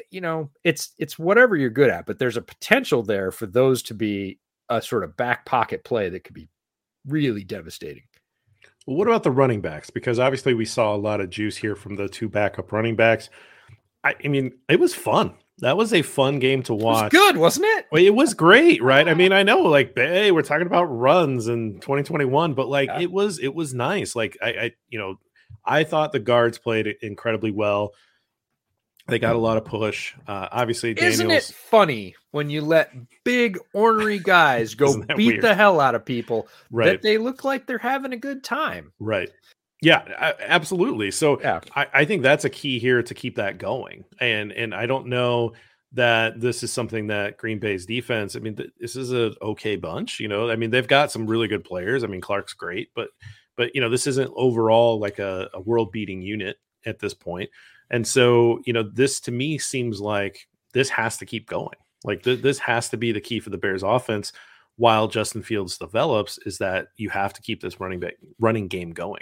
[SPEAKER 3] it's whatever you're good at, but there's a potential there for those to be a sort of back pocket play that could be really devastating.
[SPEAKER 2] Well, what about the running backs? Because obviously we saw a lot of juice here from the 2 backup running backs. I mean, it was fun. That was a fun game to watch.
[SPEAKER 3] It was good, wasn't it?
[SPEAKER 2] Well, it was great, right? I mean, I know, like, hey, we're talking about runs in 2021, but like, it was nice. Like, I thought the guards played incredibly well. They got a lot of push. Obviously,
[SPEAKER 3] Isn't it funny when you let big ornery guys go beat
[SPEAKER 2] weird?
[SPEAKER 3] The hell out of people
[SPEAKER 2] right.
[SPEAKER 3] that they look like they're having a good time?
[SPEAKER 2] Right. Yeah, absolutely. So I think that's a key here to keep that going. And I don't know that this is something that Green Bay's defense, I mean, this is an okay bunch, I mean, they've got some really good players. I mean, Clark's great, but this isn't overall like a world beating unit at this point. And so, this to me seems like this has to keep going. Like this has to be the key for the Bears offense while Justin Fields develops, is that you have to keep this running game going.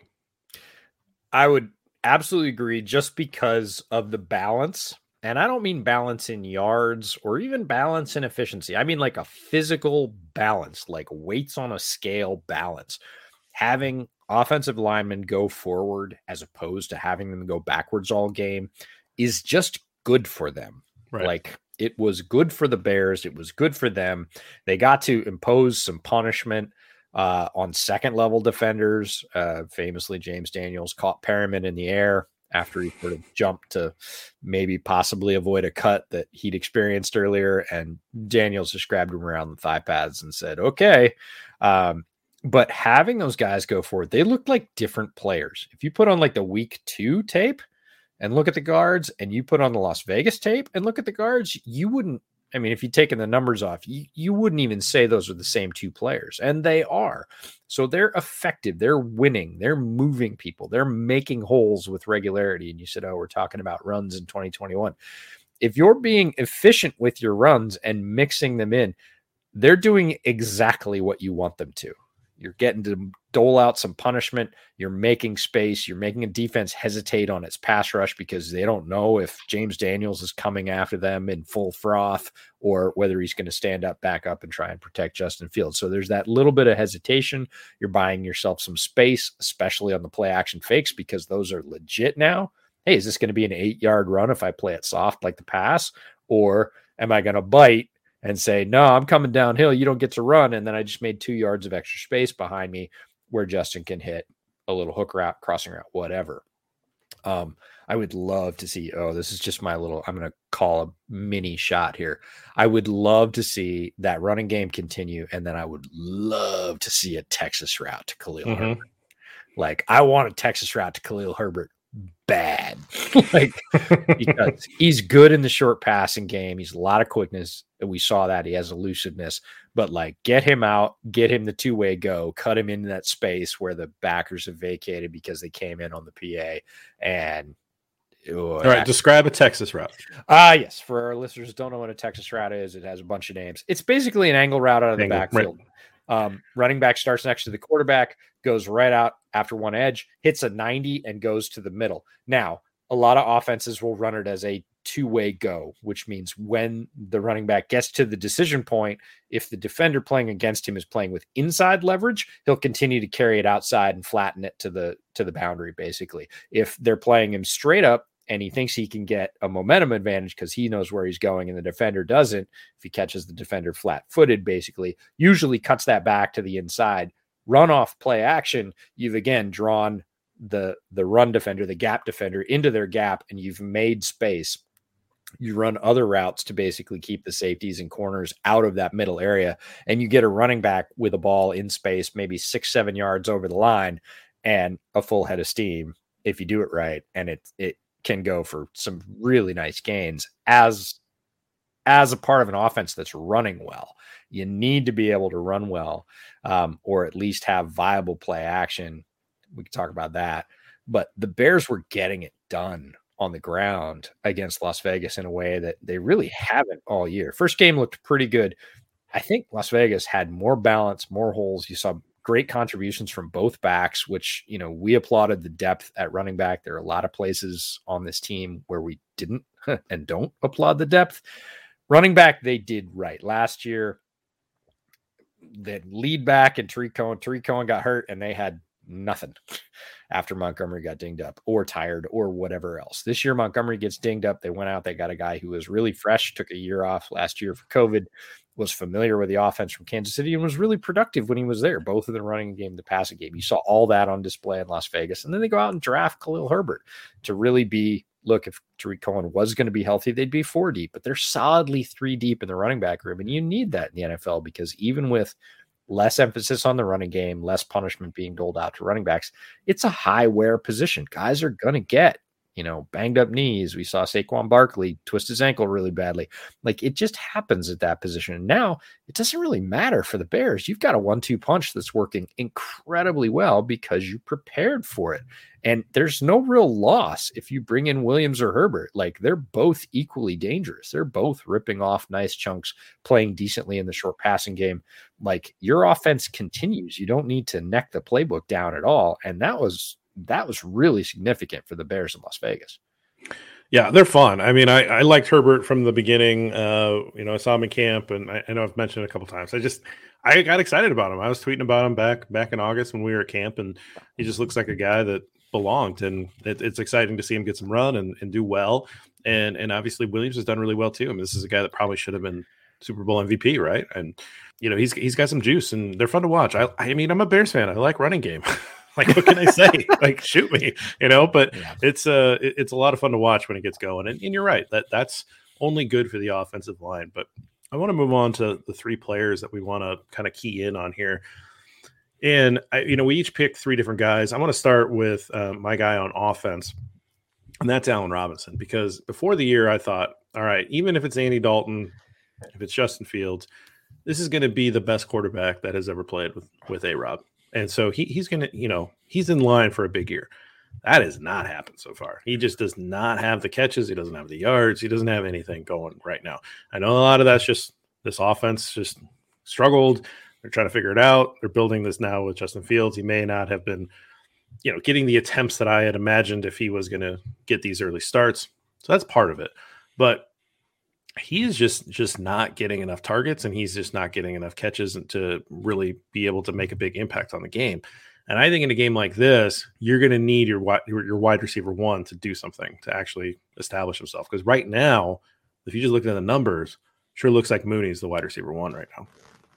[SPEAKER 3] I would absolutely agree, just because of the balance. And I don't mean balance in yards or even balance in efficiency. I mean like a physical balance, like weights on a scale balance. Having offensive linemen go forward as opposed to having them go backwards all game is just good for them.
[SPEAKER 2] Right.
[SPEAKER 3] Like, it was good for the Bears. It was good for them. They got to impose some punishment on second level defenders. Famously, James Daniels caught Perriman in the air after he sort of jumped to maybe possibly avoid a cut that he'd experienced earlier. And Daniels just grabbed him around the thigh pads and said, okay. But having those guys go forward, they looked like different players. If you put on like the week 2 tape and look at the guards, and you put on the Las Vegas tape and look at the guards, you wouldn't, I mean, if you'd taken the numbers off, you wouldn't even say those are the same 2 players. And they are. So they're effective. They're winning. They're moving people. They're making holes with regularity. And you said, oh, we're talking about runs in 2021. If you're being efficient with your runs and mixing them in, they're doing exactly what you want them to. You're getting to dole out some punishment. You're making space. You're making a defense hesitate on its pass rush because they don't know if James Daniels is coming after them in full froth or whether he's going to stand up, back up, and try and protect Justin Fields. So there's that little bit of hesitation. You're buying yourself some space, especially on the play action fakes, because those are legit now. Hey, is this going to be an 8-yard run if I play it soft like the pass? Or am I going to bite and say, no, I'm coming downhill, you don't get to run, and then I just made 2 yards of extra space behind me where Justin can hit a little hook route, crossing route, whatever. I would love to see, this is just my little, I'm going to call a mini shot here. I would love to see that running game continue, and then I would love to see a Texas route to Khalil Herbert. Like, I want a Texas route to Khalil Herbert bad. Like, because he's good in the short passing game. He's a lot of quickness. And we saw that he has elusiveness, but like, get him out, get him the 2-way go, cut him into that space where the backers have vacated because they came in on the PA. And
[SPEAKER 2] all right, describe a Texas route.
[SPEAKER 3] Yes. For our listeners who don't know what a Texas route is, it has a bunch of names. It's basically an angle route out of the backfield. Right. Running back starts next to the quarterback, goes right out after one edge, hits a 90 and goes to the middle. Now, a lot of offenses will run it as a 2-way go, which means when the running back gets to the decision point, if the defender playing against him is playing with inside leverage, he'll continue to carry it outside and flatten it to the boundary, basically. If they're playing him straight up and he thinks he can get a momentum advantage because he knows where he's going and the defender doesn't, if he catches the defender flat-footed, basically, usually cuts that back to the inside. Run off play action, you've again drawn the run defender, the gap defender into their gap, and you've made space. You run other routes to basically keep the safeties and corners out of that middle area, and you get a running back with a ball in space, maybe 6-7 yards over the line, and a full head of steam if you do it right. And it can go for some really nice gains as a part of an offense that's running well. You need to be able to run well, or at least have viable play action. We can talk about that. But the Bears were getting it done on the ground against Las Vegas in a way that they really haven't all year. First game looked pretty good. I think Las Vegas had more balance, more holes. You saw great contributions from both backs, which, we applauded the depth at running back. There are a lot of places on this team where we didn't and don't applaud the depth. Running back, they did right. Last year, the lead back and Tariq Cohen got hurt, and they had nothing after Montgomery got dinged up or tired or whatever else. This year, Montgomery gets dinged up. They went out. They got a guy who was really fresh, took a year off last year for COVID, was familiar with the offense from Kansas City, and was really productive when he was there, both in the running game, the passing game. You saw all that on display in Las Vegas. And then they go out and draft Khalil Herbert to really be, look, if Tariq Cohen was going to be healthy, they'd be 4 deep, but they're solidly 3 deep in the running back room. And you need that in the NFL because even with less emphasis on the running game, less punishment being doled out to running backs, it's a high wear position. Guys are going to get, banged up knees. We saw Saquon Barkley twist his ankle really badly. Like, it just happens at that position. And now it doesn't really matter for the Bears. You've got a 1-2 punch that's working incredibly well because you prepared for it. And there's no real loss if you bring in Williams or Herbert. Like, they're both equally dangerous. They're both ripping off nice chunks, playing decently in the short passing game. Like, your offense continues. You don't need to neck the playbook down at all. And that was really significant for the Bears in Las Vegas.
[SPEAKER 2] Yeah, they're fun. I mean, I liked Herbert from the beginning. I saw him in camp, and I know I've mentioned it a couple times. I got excited about him. I was tweeting about him back in August when we were at camp, and he just looks like a guy that belonged. And it's exciting to see him get some run and do well. And obviously Williams has done really well too. I mean, this is a guy that probably should have been Super Bowl MVP, right? And he's got some juice, and they're fun to watch. I mean, I'm a Bears fan. I like running game. Like, what can I say? Like, shoot me, but yeah. It's a lot of fun to watch when it gets going. And you're right, that's only good for the offensive line. But I want to move on to the 3 players that we want to kind of key in on here. And we each picked 3 different guys. I want to start with my guy on offense, and that's Allen Robinson, because before the year I thought, all right, even if it's Andy Dalton, if it's Justin Fields, this is going to be the best quarterback that has ever played with A-Rob. And so he's going to, he's in line for a big year. That has not happened so far. He just does not have the catches. He doesn't have the yards. He doesn't have anything going right now. I know a lot of that's just this offense just struggled. They're trying to figure it out. They're building this now with Justin Fields. He may not have been, getting the attempts that I had imagined if he was going to get these early starts. So that's part of it. But he's just not getting enough targets, and he's just not getting enough catches to really be able to make a big impact on the game. And I think in a game like this, you're going to need your wide receiver one to do something to actually establish himself. Because right now, if you just look at the numbers, sure looks like Mooney's the wide receiver one right now.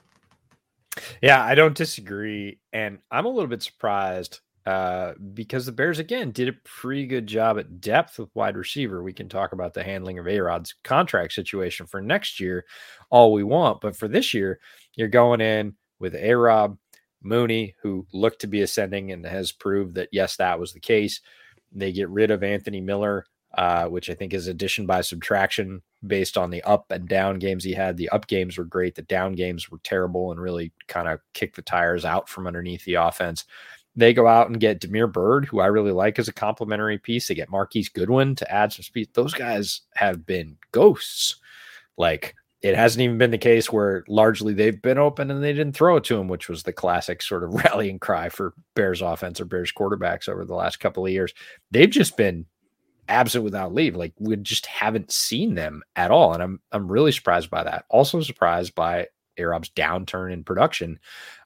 [SPEAKER 3] Yeah, I don't disagree. And I'm a little bit surprised because the Bears, again, did a pretty good job at depth with wide receiver. We can talk about the handling of A-Rod's contract situation for next year all we want. But for this year, you're going in with A-Rod, Mooney, who looked to be ascending and has proved that, yes, that was the case. They get rid of Anthony Miller, which I think is addition by subtraction based on the up and down games he had. The up games were great. The down games were terrible and really kind of kicked the tires out from underneath the offense. They go out and get Damiere Byrd, who I really like as a complimentary piece. They get Marquise Goodwin to add some speed. Those guys have been ghosts. Like, it hasn't even been the case where largely they've been open and they didn't throw it to him, which was the classic sort of rallying cry for Bears offense or Bears quarterbacks over the last couple of years. They've just been absent without leave. Like, we just haven't seen them at all. And I'm really surprised by that. Also surprised by A-Rob's downturn in production.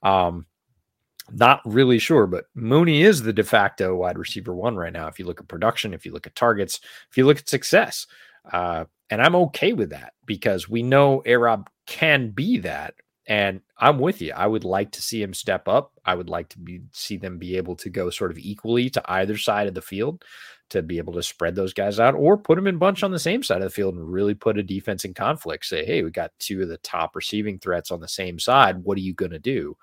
[SPEAKER 3] Not really sure, but Mooney is the de facto wide receiver one right now. If you look at production, if you look at targets, if you look at success, and I'm okay with that because we know A-Rob can be that. And I'm with you. I would like to see him step up. I would like to see them be able to go sort of equally to either side of the field to be able to spread those guys out or put them in bunch on the same side of the field and really put a defense in conflict. Say, hey, we got two of the top receiving threats on the same side. What are you going to do?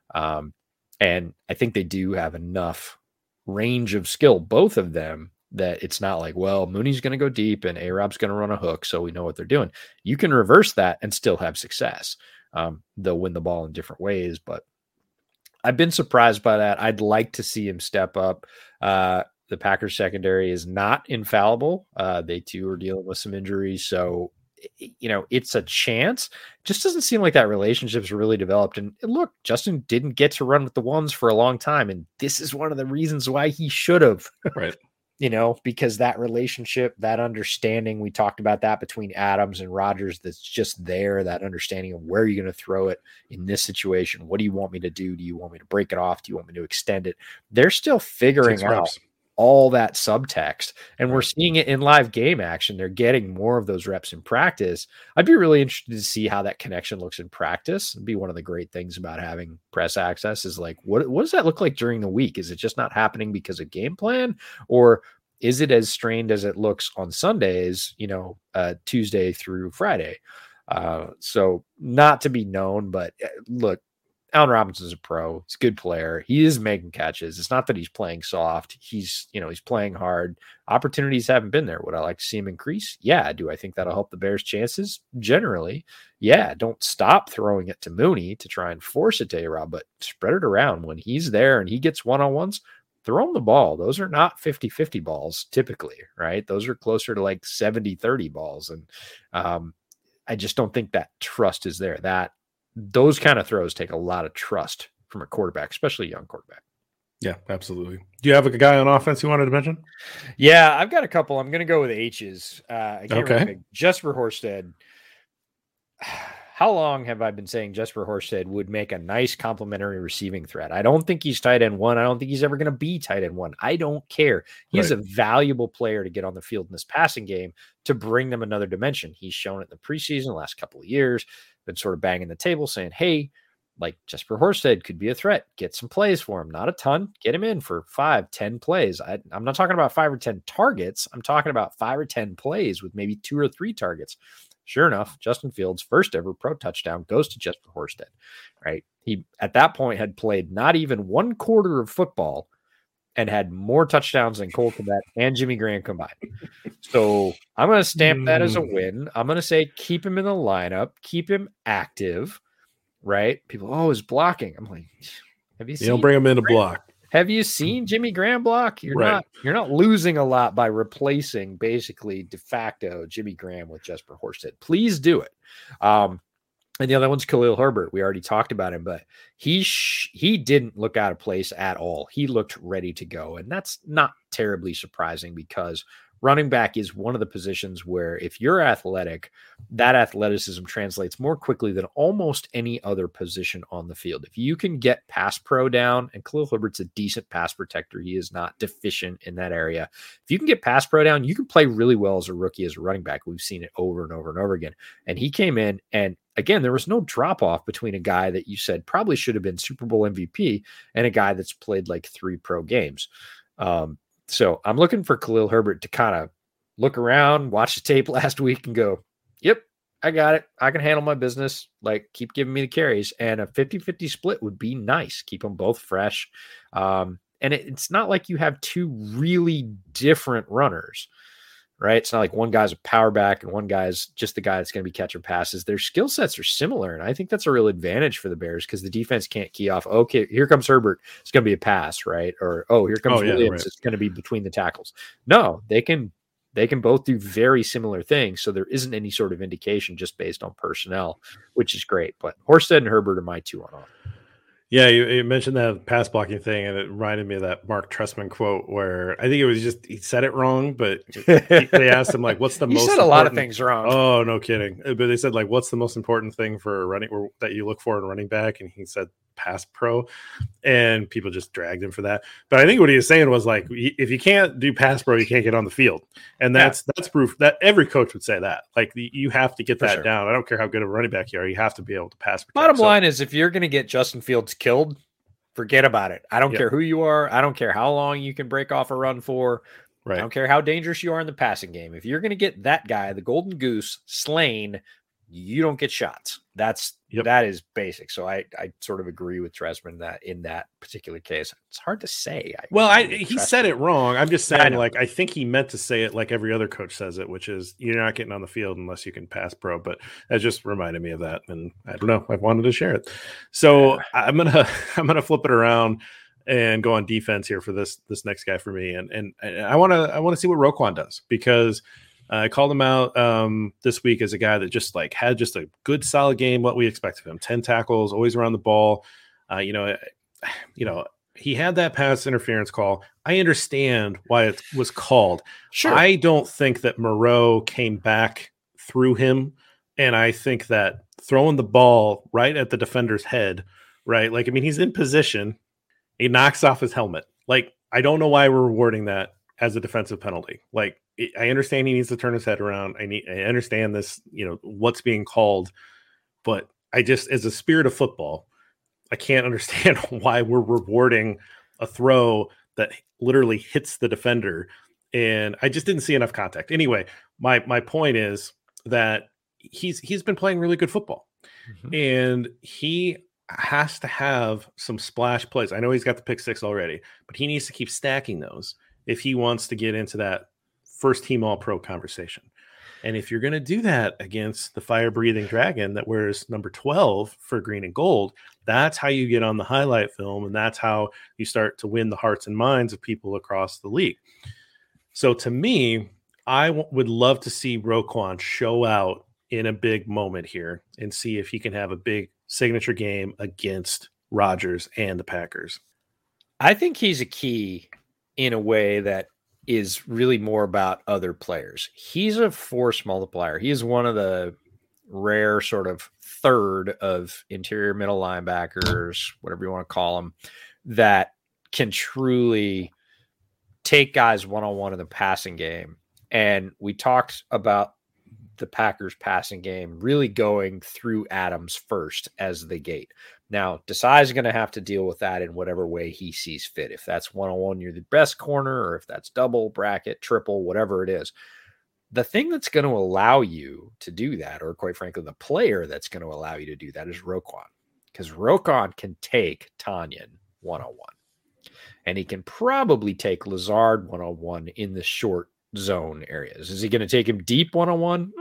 [SPEAKER 3] And I think they do have enough range of skill, both of them, that it's not like, well, Mooney's going to go deep and A-Rob's going to run a hook, so we know what they're doing. You can reverse that and still have success. They'll win the ball in different ways, but I've been surprised by that. I'd like to see him step up. The Packers secondary is not infallible. They too are dealing with some injuries, so it's a chance. Just doesn't seem like that relationship's really developed. And look, Justin didn't get to run with the ones for a long time. And this is one of the reasons why he should have,
[SPEAKER 2] right?
[SPEAKER 3] Because that relationship, that understanding, we talked about that between Adams and Rodgers, that's just there, that understanding of where you're going to throw it in this situation. What do you want me to do? Do you want me to break it off? Do you want me to extend it? They're still figuring out all that subtext, and we're seeing it in live game action. They're getting more of those reps in practice. I'd be really interested to see how that connection looks in practice. It'd be one of the great things about having press access is like, what does that look like during the week? Is it just not happening because of game plan, or is it as strained as it looks on Sundays, Tuesday through Friday? So not to be known, but look, Allen Robinson's a pro. He's a good player. He is making catches. It's not that he's playing soft. He's playing hard. Opportunities haven't been there. Would I like to see him increase? Yeah. Do I think that'll help the Bears' chances? Generally, yeah. Don't stop throwing it to Mooney to try and force it to A-Rob, but spread it around. When he's there and he gets one-on-ones, throw him the ball. Those are not 50-50 balls typically, right? Those are closer to like 70-30 balls. And I just don't think that trust is there. Those kind of throws take a lot of trust from a quarterback, especially a young quarterback.
[SPEAKER 2] Yeah, absolutely. Do you have a guy on offense you wanted to mention?
[SPEAKER 3] Yeah, I've got a couple. I'm going to go with H's. Okay. Jesper Horsted. How long have I been saying Jesper Horsted would make a nice complementary receiving threat? I don't think he's tight end one. I don't think he's ever going to be tight end one. I don't care. He's a valuable player to get on the field in this passing game to bring them another dimension. He's shown it in the preseason the last couple of years, been sort of banging the table saying, hey, like Jesper Horsted could be a threat. Get some plays for him. Not a ton. Get him in for 5-10 plays. I'm not talking about 5 or 10 targets. I'm talking about 5 or 10 plays with maybe 2 or 3 targets. Sure enough, Justin Fields' first ever pro touchdown goes to Jesper Horsted, right? He, at that point, had played not even 1 quarter of football and had more touchdowns than Cole Kmet and Jimmy Graham combined. So I'm going to stamp that as a win. I'm going to say keep him in the lineup, keep him active, right? People, his blocking. I'm like, have you seen?
[SPEAKER 2] You don't bring him in to block.
[SPEAKER 3] Have you seen Jimmy Graham block? You're not losing a lot by replacing basically de facto Jimmy Graham with Jesper Horsted. Please do it. And the other one's Khalil Herbert. We already talked about him, but he didn't look out of place at all. He looked ready to go. And that's not terribly surprising because running back is one of the positions where if you're athletic, that athleticism translates more quickly than almost any other position on the field. If you can get pass pro down, and Khalil Herbert's a decent pass protector, he is not deficient in that area. If you can get pass pro down, you can play really well as a rookie, as a running back. We've seen it over and over and over again. And he came in, and again, there was no drop off between a guy that you said probably should have been Super Bowl MVP and a guy that's played like 3 pro games. So I'm looking for Khalil Herbert to kind of look around, watch the tape last week and go, yep, I got it. I can handle my business. Like, keep giving me the carries. And a 50-50 split would be nice. Keep them both fresh. And it's not like you have 2 really different runners, right? It's not like one guy's a power back and one guy's just the guy that's going to be catching passes. Their skill sets are similar. And I think that's a real advantage for the Bears because the defense can't key off, okay, here comes Herbert. It's going to be a pass, right? Or, oh, here comes Williams. Right. It's going to be between the tackles. No, they can both do very similar things. So there isn't any sort of indication just based on personnel, which is great. But Horsted and Herbert are my 2 on.
[SPEAKER 2] Yeah, you mentioned that pass blocking thing, and it reminded me of that Mark Trestman quote where I think it was just he said it wrong, but they asked him like, "What's the most?"
[SPEAKER 3] He said a lot of things wrong.
[SPEAKER 2] Oh, no kidding! But they said like, "What's the most important thing for running or that you look for in running back?" And he said pass pro, and people just dragged him for that. But I think what he was saying was like, if you can't do pass pro, you can't get on the field, and that's proof that every coach would say that. Like you have to get that down. I don't care how good of a running back you are, you have to be able to pass protect.
[SPEAKER 3] Bottom line is, if you're going to get Justin Fields killed, forget about it. I don't care who you are. I don't care how long you can break off a run for. Right. I don't care how dangerous you are in the passing game. If you're going to get that guy, the golden goose, slain, you don't get shots. That is basic. So I sort of agree with Trestman that in that particular case, it's hard to say.
[SPEAKER 2] He said it wrong. I'm just saying, I think he meant to say it like every other coach says it, which is you're not getting on the field unless you can pass pro. But that just reminded me of that, and I don't know. I wanted to share it. So I'm gonna flip it around and go on defense here for this next guy for me, and I want to see what Roquan does because. I called him out this week as a guy that just had just a good solid game. What we expected of him: 10 tackles, always around the ball. He had that pass interference call. I understand why it was called. Sure. I don't think that Moreau came back through him, and I think that throwing the ball right at the defender's head, right? Like, I mean, he's in position. He knocks off his helmet. Like, I don't know why we're rewarding that as a defensive penalty. Like, I understand he needs to turn his head around. I understand this, what's being called, but I just, as a spirit of football, I can't understand why we're rewarding a throw that literally hits the defender. And I just didn't see enough contact. Anyway, my point is that he's been playing really good football, and he has to have some splash plays. I know he's got the pick 6 already, but he needs to keep stacking those if he wants to get into that first team all pro conversation. And if you're going to do that against the fire breathing dragon that wears number 12 for green and gold, that's how you get on the highlight film. And that's how you start to win the hearts and minds of people across the league. So to me, I would love to see Roquan show out in a big moment here and see if he can have a big signature game against Rodgers and the Packers.
[SPEAKER 3] I think he's a key in a way that is really more about other players. He's a force multiplier. He is one of the rare sort of third of interior middle linebackers, whatever you want to call them, that can truly take guys one-on-one in the passing game. And we talked about the Packers passing game really going through Adams first as the gate. Now, Desai is going to have to deal with that in whatever way he sees fit. If that's one-on-one, you're the best corner, or if that's double, bracket, triple, whatever it is. The thing that's going to allow you to do that, or quite frankly, the player that's going to allow you to do that is Roquan. Because Roquan can take Tonyan one-on-one. And he can probably take Lazard one-on-one in the short zone areas. Is he going to take him deep one-on-one?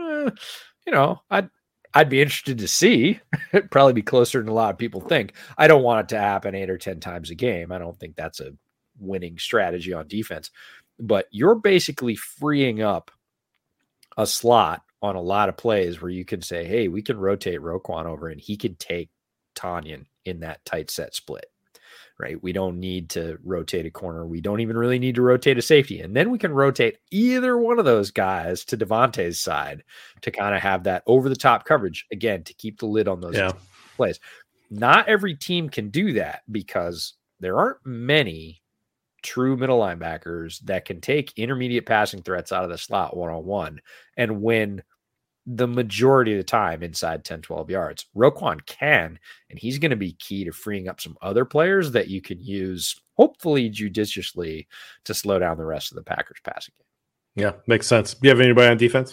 [SPEAKER 3] I'd be interested to see. It'd probably be closer than a lot of people think. I don't want it to happen 8 or 10 times a game. I don't think that's a winning strategy on defense. But you're basically freeing up a slot on a lot of plays where you can say, hey, we can rotate Roquan over and he could take Tonyan in that tight set split, right? We don't need to rotate a corner. We don't even really need to rotate a safety. And then we can rotate either one of those guys to Devontae's side to kind of have that over the top coverage, again, to keep the lid on those plays. Not every team can do that because there aren't many true middle linebackers that can take intermediate passing threats out of the slot one-on-one and win the majority of the time inside 10, 12 yards. Roquan can, and he's going to be key to freeing up some other players that you can use, hopefully judiciously, to slow down the rest of the Packers passing game.
[SPEAKER 2] Yeah, makes sense. Do you have anybody on defense?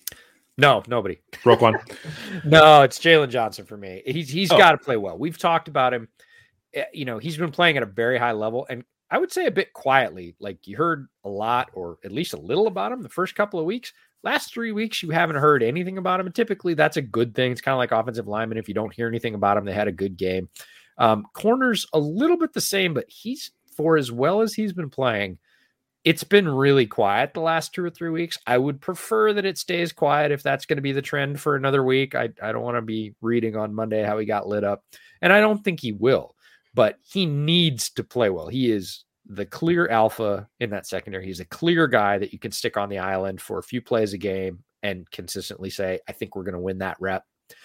[SPEAKER 3] No, nobody.
[SPEAKER 2] Roquan?
[SPEAKER 3] No, it's Jalen Johnson for me. He's got to play well. We've talked about him. You know, he's been playing at a very high level, and I would say a bit quietly. Like, you heard a lot or at least a little about him the first couple of weeks. Last 3 weeks, you haven't heard anything about him. And typically that's a good thing. It's kind of like offensive linemen. If you don't hear anything about him, they had a good game. Corners a little bit the same, but he's, for as well as he's been playing, it's been really quiet the last 2 or 3 weeks. I would prefer that it stays quiet if that's going to be the trend for another week. I don't want to be reading on Monday how he got lit up. And I don't think he will, but he needs to play well. He is the clear alpha in that secondary. He's a clear guy that you can stick on the island for a few plays a game and consistently say, I think we're going to win that rep.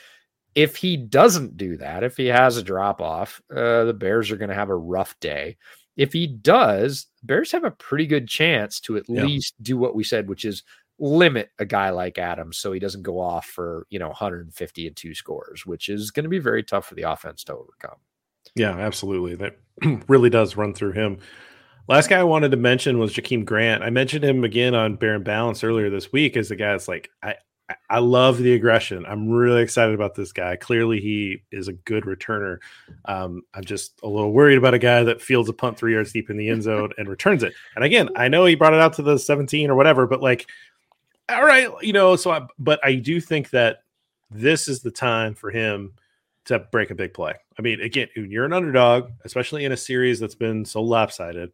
[SPEAKER 3] If he doesn't do that, if he has a drop off, the Bears are going to have a rough day. If he does, Bears have a pretty good chance to at least do what we said, which is limit a guy like Adams so he doesn't go off for, 150 and 2 scores, which is going to be very tough for the offense to overcome.
[SPEAKER 2] Yeah, absolutely. That really does run through him. Last guy I wanted to mention was Jakeem Grant. I mentioned him again on Bear and Balance earlier this week as a guy that's like, I love the aggression. I'm really excited about this guy. Clearly, he is a good returner. I'm just a little worried about a guy that fields a punt 3 yards deep in the end zone and returns it. And again, I know he brought it out to the 17 or whatever, but like, all right, but I do think that this is the time for him to break a big play. I mean, again, you're an underdog, especially in a series that's been so lopsided.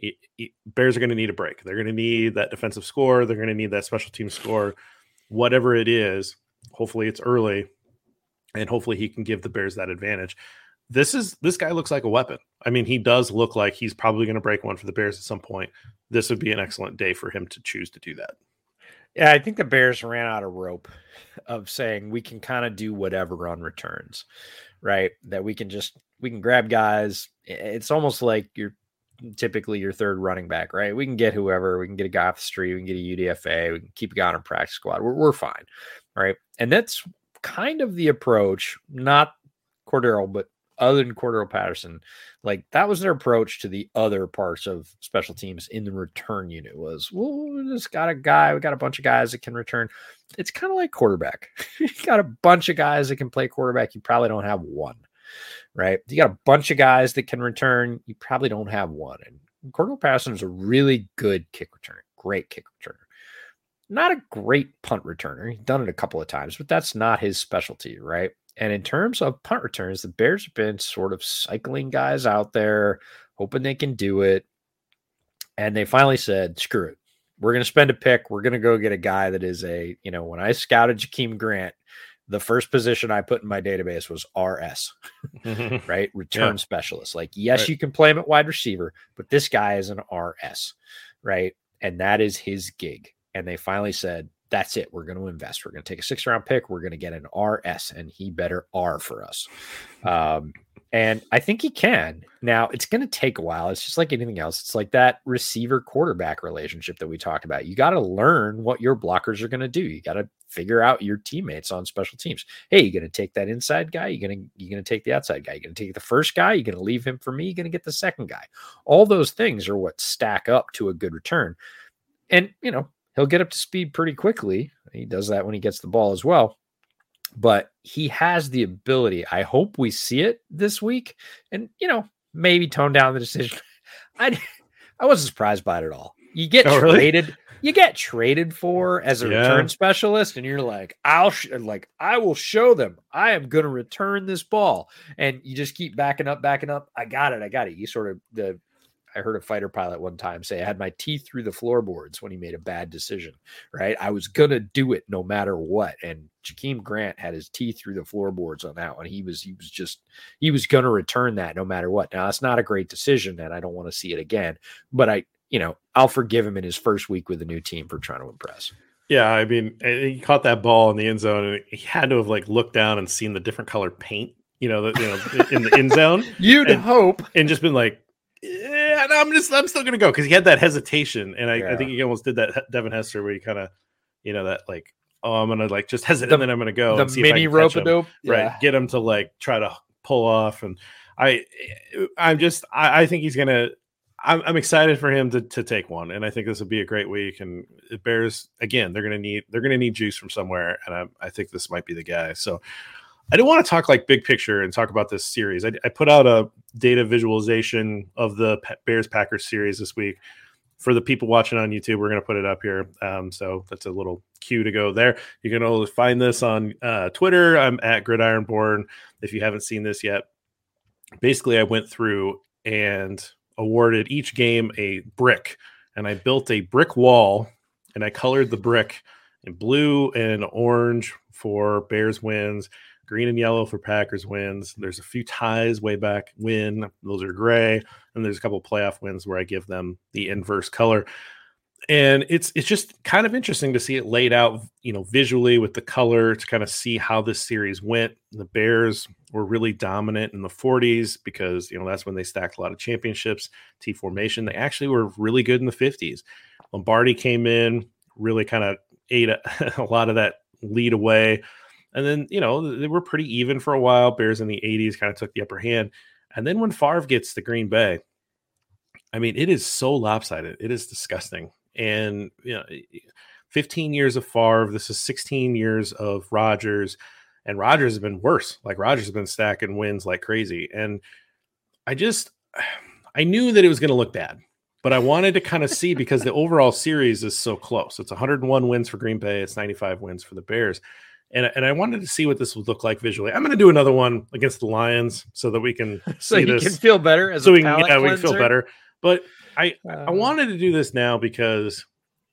[SPEAKER 2] Bears are going to need a break. They're going to need that defensive score. They're going to need that special team score, whatever it is. Hopefully it's early, and hopefully he can give the Bears that advantage. This guy looks like a weapon. I mean, he does look like he's probably going to break one for the Bears at some point. This would be an excellent day for him to choose to do that.
[SPEAKER 3] Yeah, I think the Bears ran out of rope of saying we can kind of do whatever on returns, right? That we can grab guys. It's almost like you're typically your third running back, right? We can get whoever, we can get a guy off the street, we can get a UDFA, we can keep a guy on a practice squad. We're fine, right? And that's kind of the approach, not Cordero, but other than Cordero Patterson, like that was their approach to the other parts of special teams in the return unit was, well, we just got a guy, we got a bunch of guys that can return. It's kind of like quarterback. You got a bunch of guys that can play quarterback. You probably don't have one, right? You got a bunch of guys that can return. You probably don't have one. And Cordero Patterson is a really good kick returner, great kick returner. Not a great punt returner. He's done it a couple of times, but that's not his specialty, right? And in terms of punt returns, the Bears have been sort of cycling guys out there, hoping they can do it. And they finally said, screw it. We're going to spend a pick. We're going to go get a guy that is when I scouted Jakeem Grant, the first position I put in my database was RS, right? Return specialist. Like, yes, you can play him at wide receiver, but this guy is an RS, right? And that is his gig. And they finally said, that's it. We're going to invest. We're going to take a 6th-round pick. We're going to get an RS, and he better R for us. And I think he can. Now, it's going to take a while. It's just like anything else. It's like that receiver-quarterback relationship that we talked about. You got to learn what your blockers are going to do. You got to figure out your teammates on special teams. Hey, you going to take that inside guy? You're going to take the outside guy? You're going to take the first guy? You're going to leave him for me? You're going to get the second guy? All those things are what stack up to a good return. And, he'll get up to speed pretty quickly. He does that when he gets the ball as well. But he has the ability. I hope we see it this week and, maybe tone down the decision. I wasn't surprised by it at all. You get traded. Really? You get traded for as a return specialist, and you're like, I will show them. I am going to return this ball. And you just keep backing up. I got it. You sort of heard a fighter pilot one time say, I had my teeth through the floorboards when he made a bad decision, right? I was going to do it no matter what. And Jakeem Grant had his teeth through the floorboards on that one. He was going to return that no matter what. Now, that's not a great decision, and I don't want to see it again, but I'll forgive him in his first week with a new team for trying to impress.
[SPEAKER 2] Yeah, I mean, he caught that ball in the end zone, and he had to have looked down and seen the different colored paint, in the end zone.
[SPEAKER 3] You'd hope, and
[SPEAKER 2] just been like, yeah, no, I'm still gonna go, because he had that hesitation, and I think he almost did that Devin Hester where he kind of, that I'm gonna just hesitate, and then I'm gonna go
[SPEAKER 3] the
[SPEAKER 2] and see
[SPEAKER 3] mini rope-a-dope,
[SPEAKER 2] right? Get him to try to pull off, and I think he's gonna. I'm excited for him to take one, and I think this will be a great week. And the Bears, again, they're gonna need juice from somewhere, and I think this might be the guy. So I don't want to talk big picture and talk about this series. I put out a data visualization of the Bears Packers series this week for the people watching on YouTube. We're gonna put it up here, so that's a little cue to go there. You can always find this on Twitter. I'm at GridironBorn. If you haven't seen this yet, basically I went through and awarded each game a brick, and I built a brick wall, and I colored the brick in blue and orange for Bears wins, green and yellow for Packers wins. There's a few ties way back when, those are gray, and there's a couple playoff wins where I give them the inverse color. And it's just kind of interesting to see it laid out, visually with the color, to kind of see how this series went. The Bears were really dominant in the 40s because, that's when they stacked a lot of championships, T formation. They actually were really good in the 50s. Lombardi came in, really kind of ate a lot of that lead away. And then, they were pretty even for a while. Bears in the 80s kind of took the upper hand. And then when Favre gets to Green Bay, I mean, it is so lopsided. It is disgusting. And 15 years of Favre, this is 16 years of Rodgers, and Rodgers has been worse. Rodgers has been stacking wins like crazy. And I knew that it was going to look bad, but I wanted to kind of see, because the overall series is so close. It's 101 wins for Green Bay. It's 95 wins for the Bears. And I wanted to see what this would look like visually. I'm going to do another one against the Lions so that we can see this.
[SPEAKER 3] Can feel better as
[SPEAKER 2] we can feel better. But I wanted to do this now because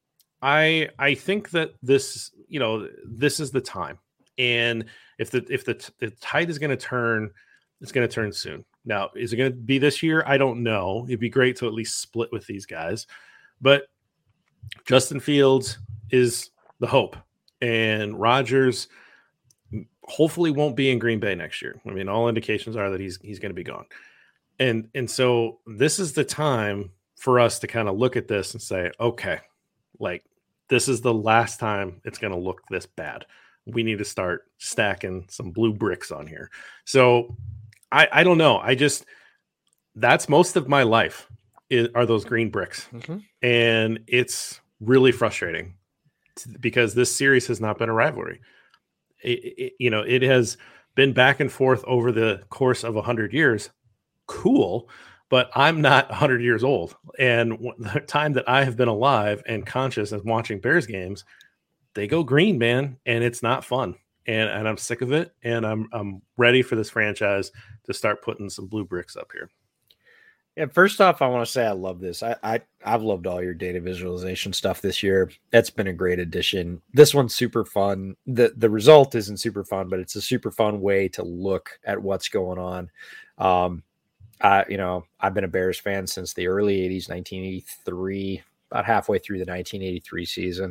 [SPEAKER 2] I think that this is the time, and if the tide is going to turn, it's going to turn soon. Now, is it going to be this year? I don't know. It'd be great to at least split with these guys, but Justin Fields is the hope, and Rodgers hopefully won't be in Green Bay next year. I mean, all indications are that he's going to be gone, and so this is the time for us to kind of look at this and say, okay, this is the last time it's going to look this bad. We need to start stacking some blue bricks on here. So I don't know. That's most of my life are those green bricks. Mm-hmm. And it's really frustrating because this series has not been a rivalry. It has been back and forth over the course of 100 years. Cool. But I'm not 100 years old. And the time that I have been alive and conscious and watching Bears games, they go green, man, and it's not fun. And I'm sick of it. And I'm ready for this franchise to start putting some blue bricks up here.
[SPEAKER 3] Yeah, first off, I want to say I love this. I've loved all your data visualization stuff this year. That's been a great addition. This one's super fun. The result isn't super fun, but it's a super fun way to look at what's going on. I've been a Bears fan since the early 80s, 1983, about halfway through the 1983 season.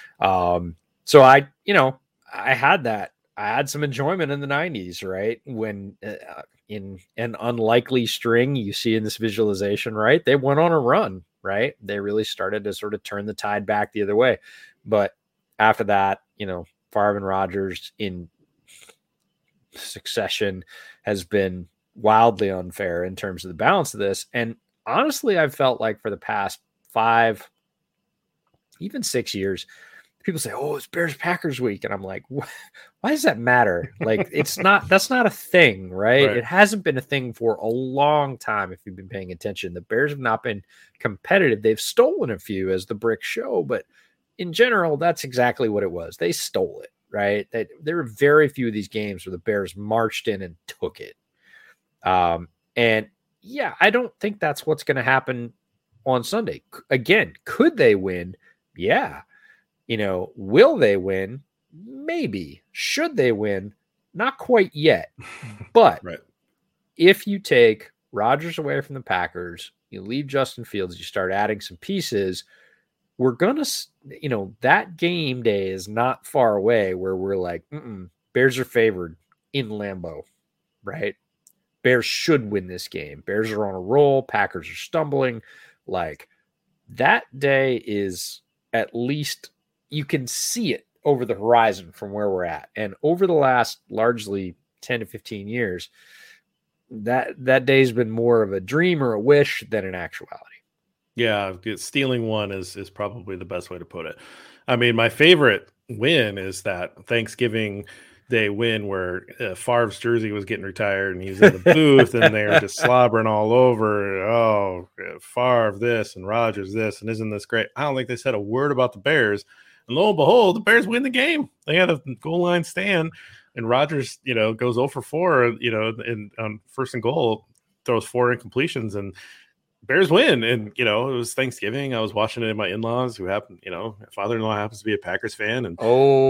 [SPEAKER 3] So I had that. I had some enjoyment in the 90s, right? When in an unlikely string you see in this visualization, right? They went on a run, right? They really started to sort of turn the tide back the other way. But after that, Favre and Rodgers in succession has been wildly unfair in terms of the balance of this. And honestly, I've felt like for the past 5, even 6 years, people say, oh, it's Bears Packers week. And I'm like, why does that matter? That's not a thing, right? It hasn't been a thing for a long time. If you've been paying attention, the Bears have not been competitive. They've stolen a few, as the bricks show, but in general, that's exactly what it was. They stole it, right? There were very few of these games where the Bears marched in and took it. And Yeah, I don't think that's what's going to happen on Sunday. Again, could they win? Yeah. Will they win? Maybe. Should they win? Not quite yet. But
[SPEAKER 2] right.
[SPEAKER 3] If you take Rodgers away from the Packers, you leave Justin Fields, you start adding some pieces, we're going to, that game day is not far away where we're like, Bears are favored in Lambeau, right? Bears should win this game. Bears are on a roll. Packers are stumbling. Like, that day is at least, you can see it over the horizon from where we're at. And over the last largely 10 to 15 years, that day's been more of a dream or a wish than an actuality. Yeah,
[SPEAKER 2] stealing one is probably the best way to put it. I mean, my favorite win is that Thanksgiving Day win where Favre's jersey was getting retired and he was in the booth and they were just slobbering all over. Oh, Favre this and Rodgers this, and isn't this great? I don't think they said a word about the Bears. And lo and behold, the Bears win the game. They had a goal line stand, and Rodgers, goes 0 for 4, and on first and goal, throws 4 incompletions, and Bears win. And, it was Thanksgiving. I was watching it in my in-laws who happen, father-in-law happens to be a Packers fan. And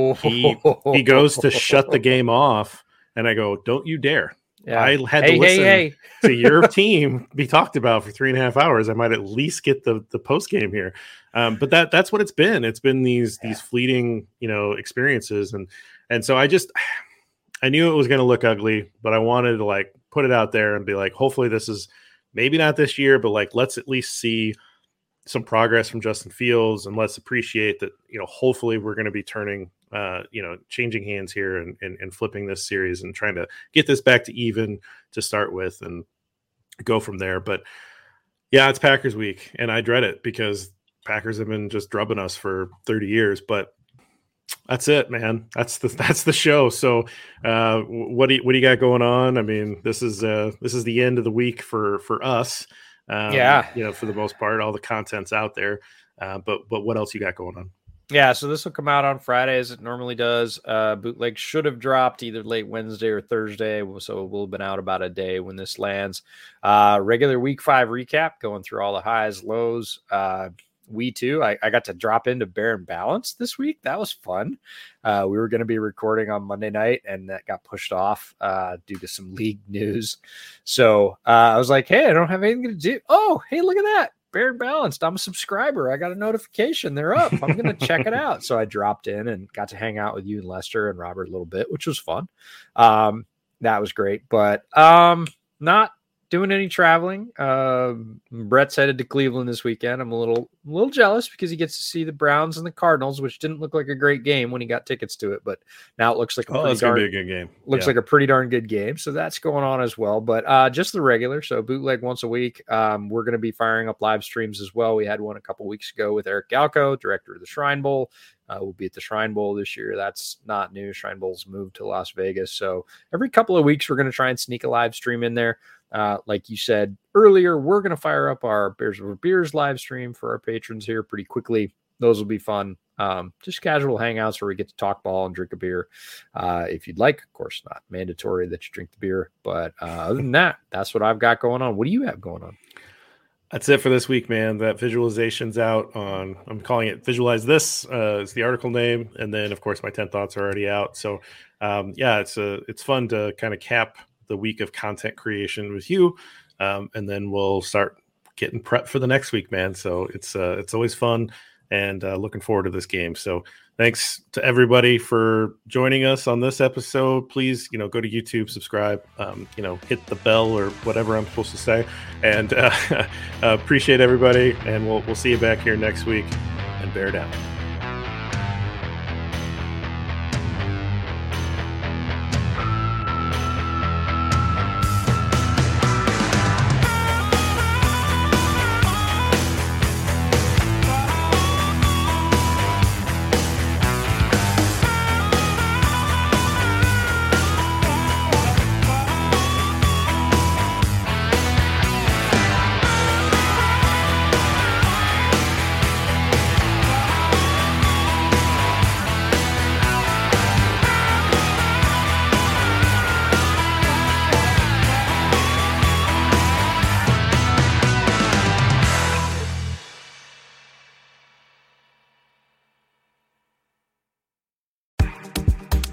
[SPEAKER 2] he goes to shut the game off. And I go, don't you dare. Yeah. I had to listen to your team be talked about for 3.5 hours. I might at least get the post game here. But that's what it's been. It's been these fleeting, experiences. And so I knew it was going to look ugly, but I wanted to put it out there and be like, hopefully this is maybe not this year, but let's at least see some progress from Justin Fields, and let's appreciate that, hopefully we're going to be turning, changing hands here and flipping this series and trying to get this back to even to start with and go from there. But yeah, it's Packers week and I dread it because Packers have been just drubbing us for 30 years, but that's it, man. That's the show. So what do you got going on? I mean, this is the end of the week for us. For the most part, all the content's out there. But what else you got going on?
[SPEAKER 3] Yeah, so this will come out on Friday as it normally does. Bootleg should have dropped either late Wednesday or Thursday, so we'll have been out about a day when this lands. Regular Week 5 recap, going through all the highs, lows. I got to drop into Bear and Balance this week. That was fun. We were going to be recording on Monday night, and that got pushed off due to some league news. So I was like, hey, I don't have anything to do. Oh, hey, look at that. Bear and Balanced. I'm a subscriber. I got a notification. They're up. I'm going to check it out. So I dropped in and got to hang out with you and Lester and Robert a little bit, which was fun. That was great, but not doing any traveling. Brett's headed to Cleveland this weekend. I'm a little jealous because he gets to see the Browns and the Cardinals, which didn't look like a great game when he got tickets to it, but now it looks like
[SPEAKER 2] it's gonna be a good game.
[SPEAKER 3] Looks like a pretty darn good game. So that's going on as well. But just the regular, so Bootleg once a week. We're going to be firing up live streams as well. We had one a couple weeks ago with Eric Galco, director of the Shrine Bowl. We'll be at the Shrine Bowl this year. That's not new. Shrine Bowl's moved to Las Vegas. So every couple of weeks, we're going to try and sneak a live stream in there. Like you said earlier, we're going to fire up our Bears Over Beers live stream for our patrons here pretty quickly. Those will be fun. Just casual hangouts where we get to talk ball and drink a beer. If you'd like, of course, not mandatory that you drink the beer. But other than that, that's what I've got going on. What do you have going on?
[SPEAKER 2] That's it for this week, man. That visualization's out on, I'm calling it Visualize This is the article name. And then, of course, my 10 thoughts are already out. So, it's fun to kind of cap the week of content creation with you. And then we'll start getting prepped for the next week, man. So it's always fun and looking forward to this game. So thanks to everybody for joining us on this episode. Please, go to YouTube, subscribe, hit the bell or whatever I'm supposed to say. And appreciate everybody. And we'll see you back here next week, and bear down.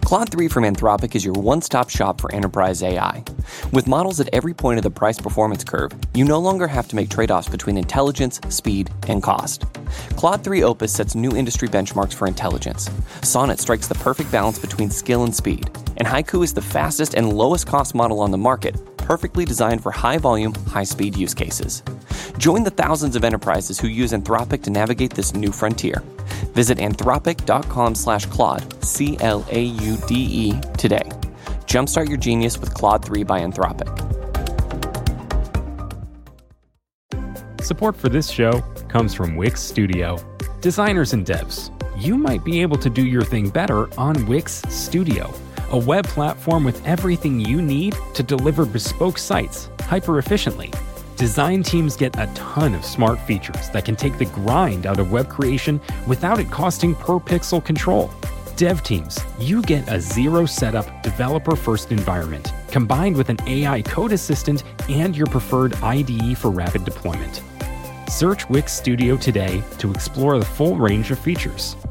[SPEAKER 9] Claude 3 from Anthropic is your one-stop shop for enterprise AI. With models at every point of the price-performance curve, you no longer have to make trade-offs between intelligence, speed, and cost. Claude 3 Opus sets new industry benchmarks for intelligence. Sonnet strikes the perfect balance between skill and speed. And Haiku is the fastest and lowest-cost model on the market, perfectly designed for high-volume, high-speed use cases. Join the thousands of enterprises who use Anthropic to navigate this new frontier. Visit anthropic.com/Claude, CLAUDE, today. Jumpstart your genius with Claude 3 by Anthropic.
[SPEAKER 10] Support for this show comes from Wix Studio. Designers and devs, you might be able to do your thing better on Wix Studio, a web platform with everything you need to deliver bespoke sites hyper-efficiently. Design teams get a ton of smart features that can take the grind out of web creation without it costing per pixel control. Dev teams, you get a zero-setup, developer-first environment, combined with an AI code assistant and your preferred IDE for rapid deployment. Search Wix Studio today to explore the full range of features.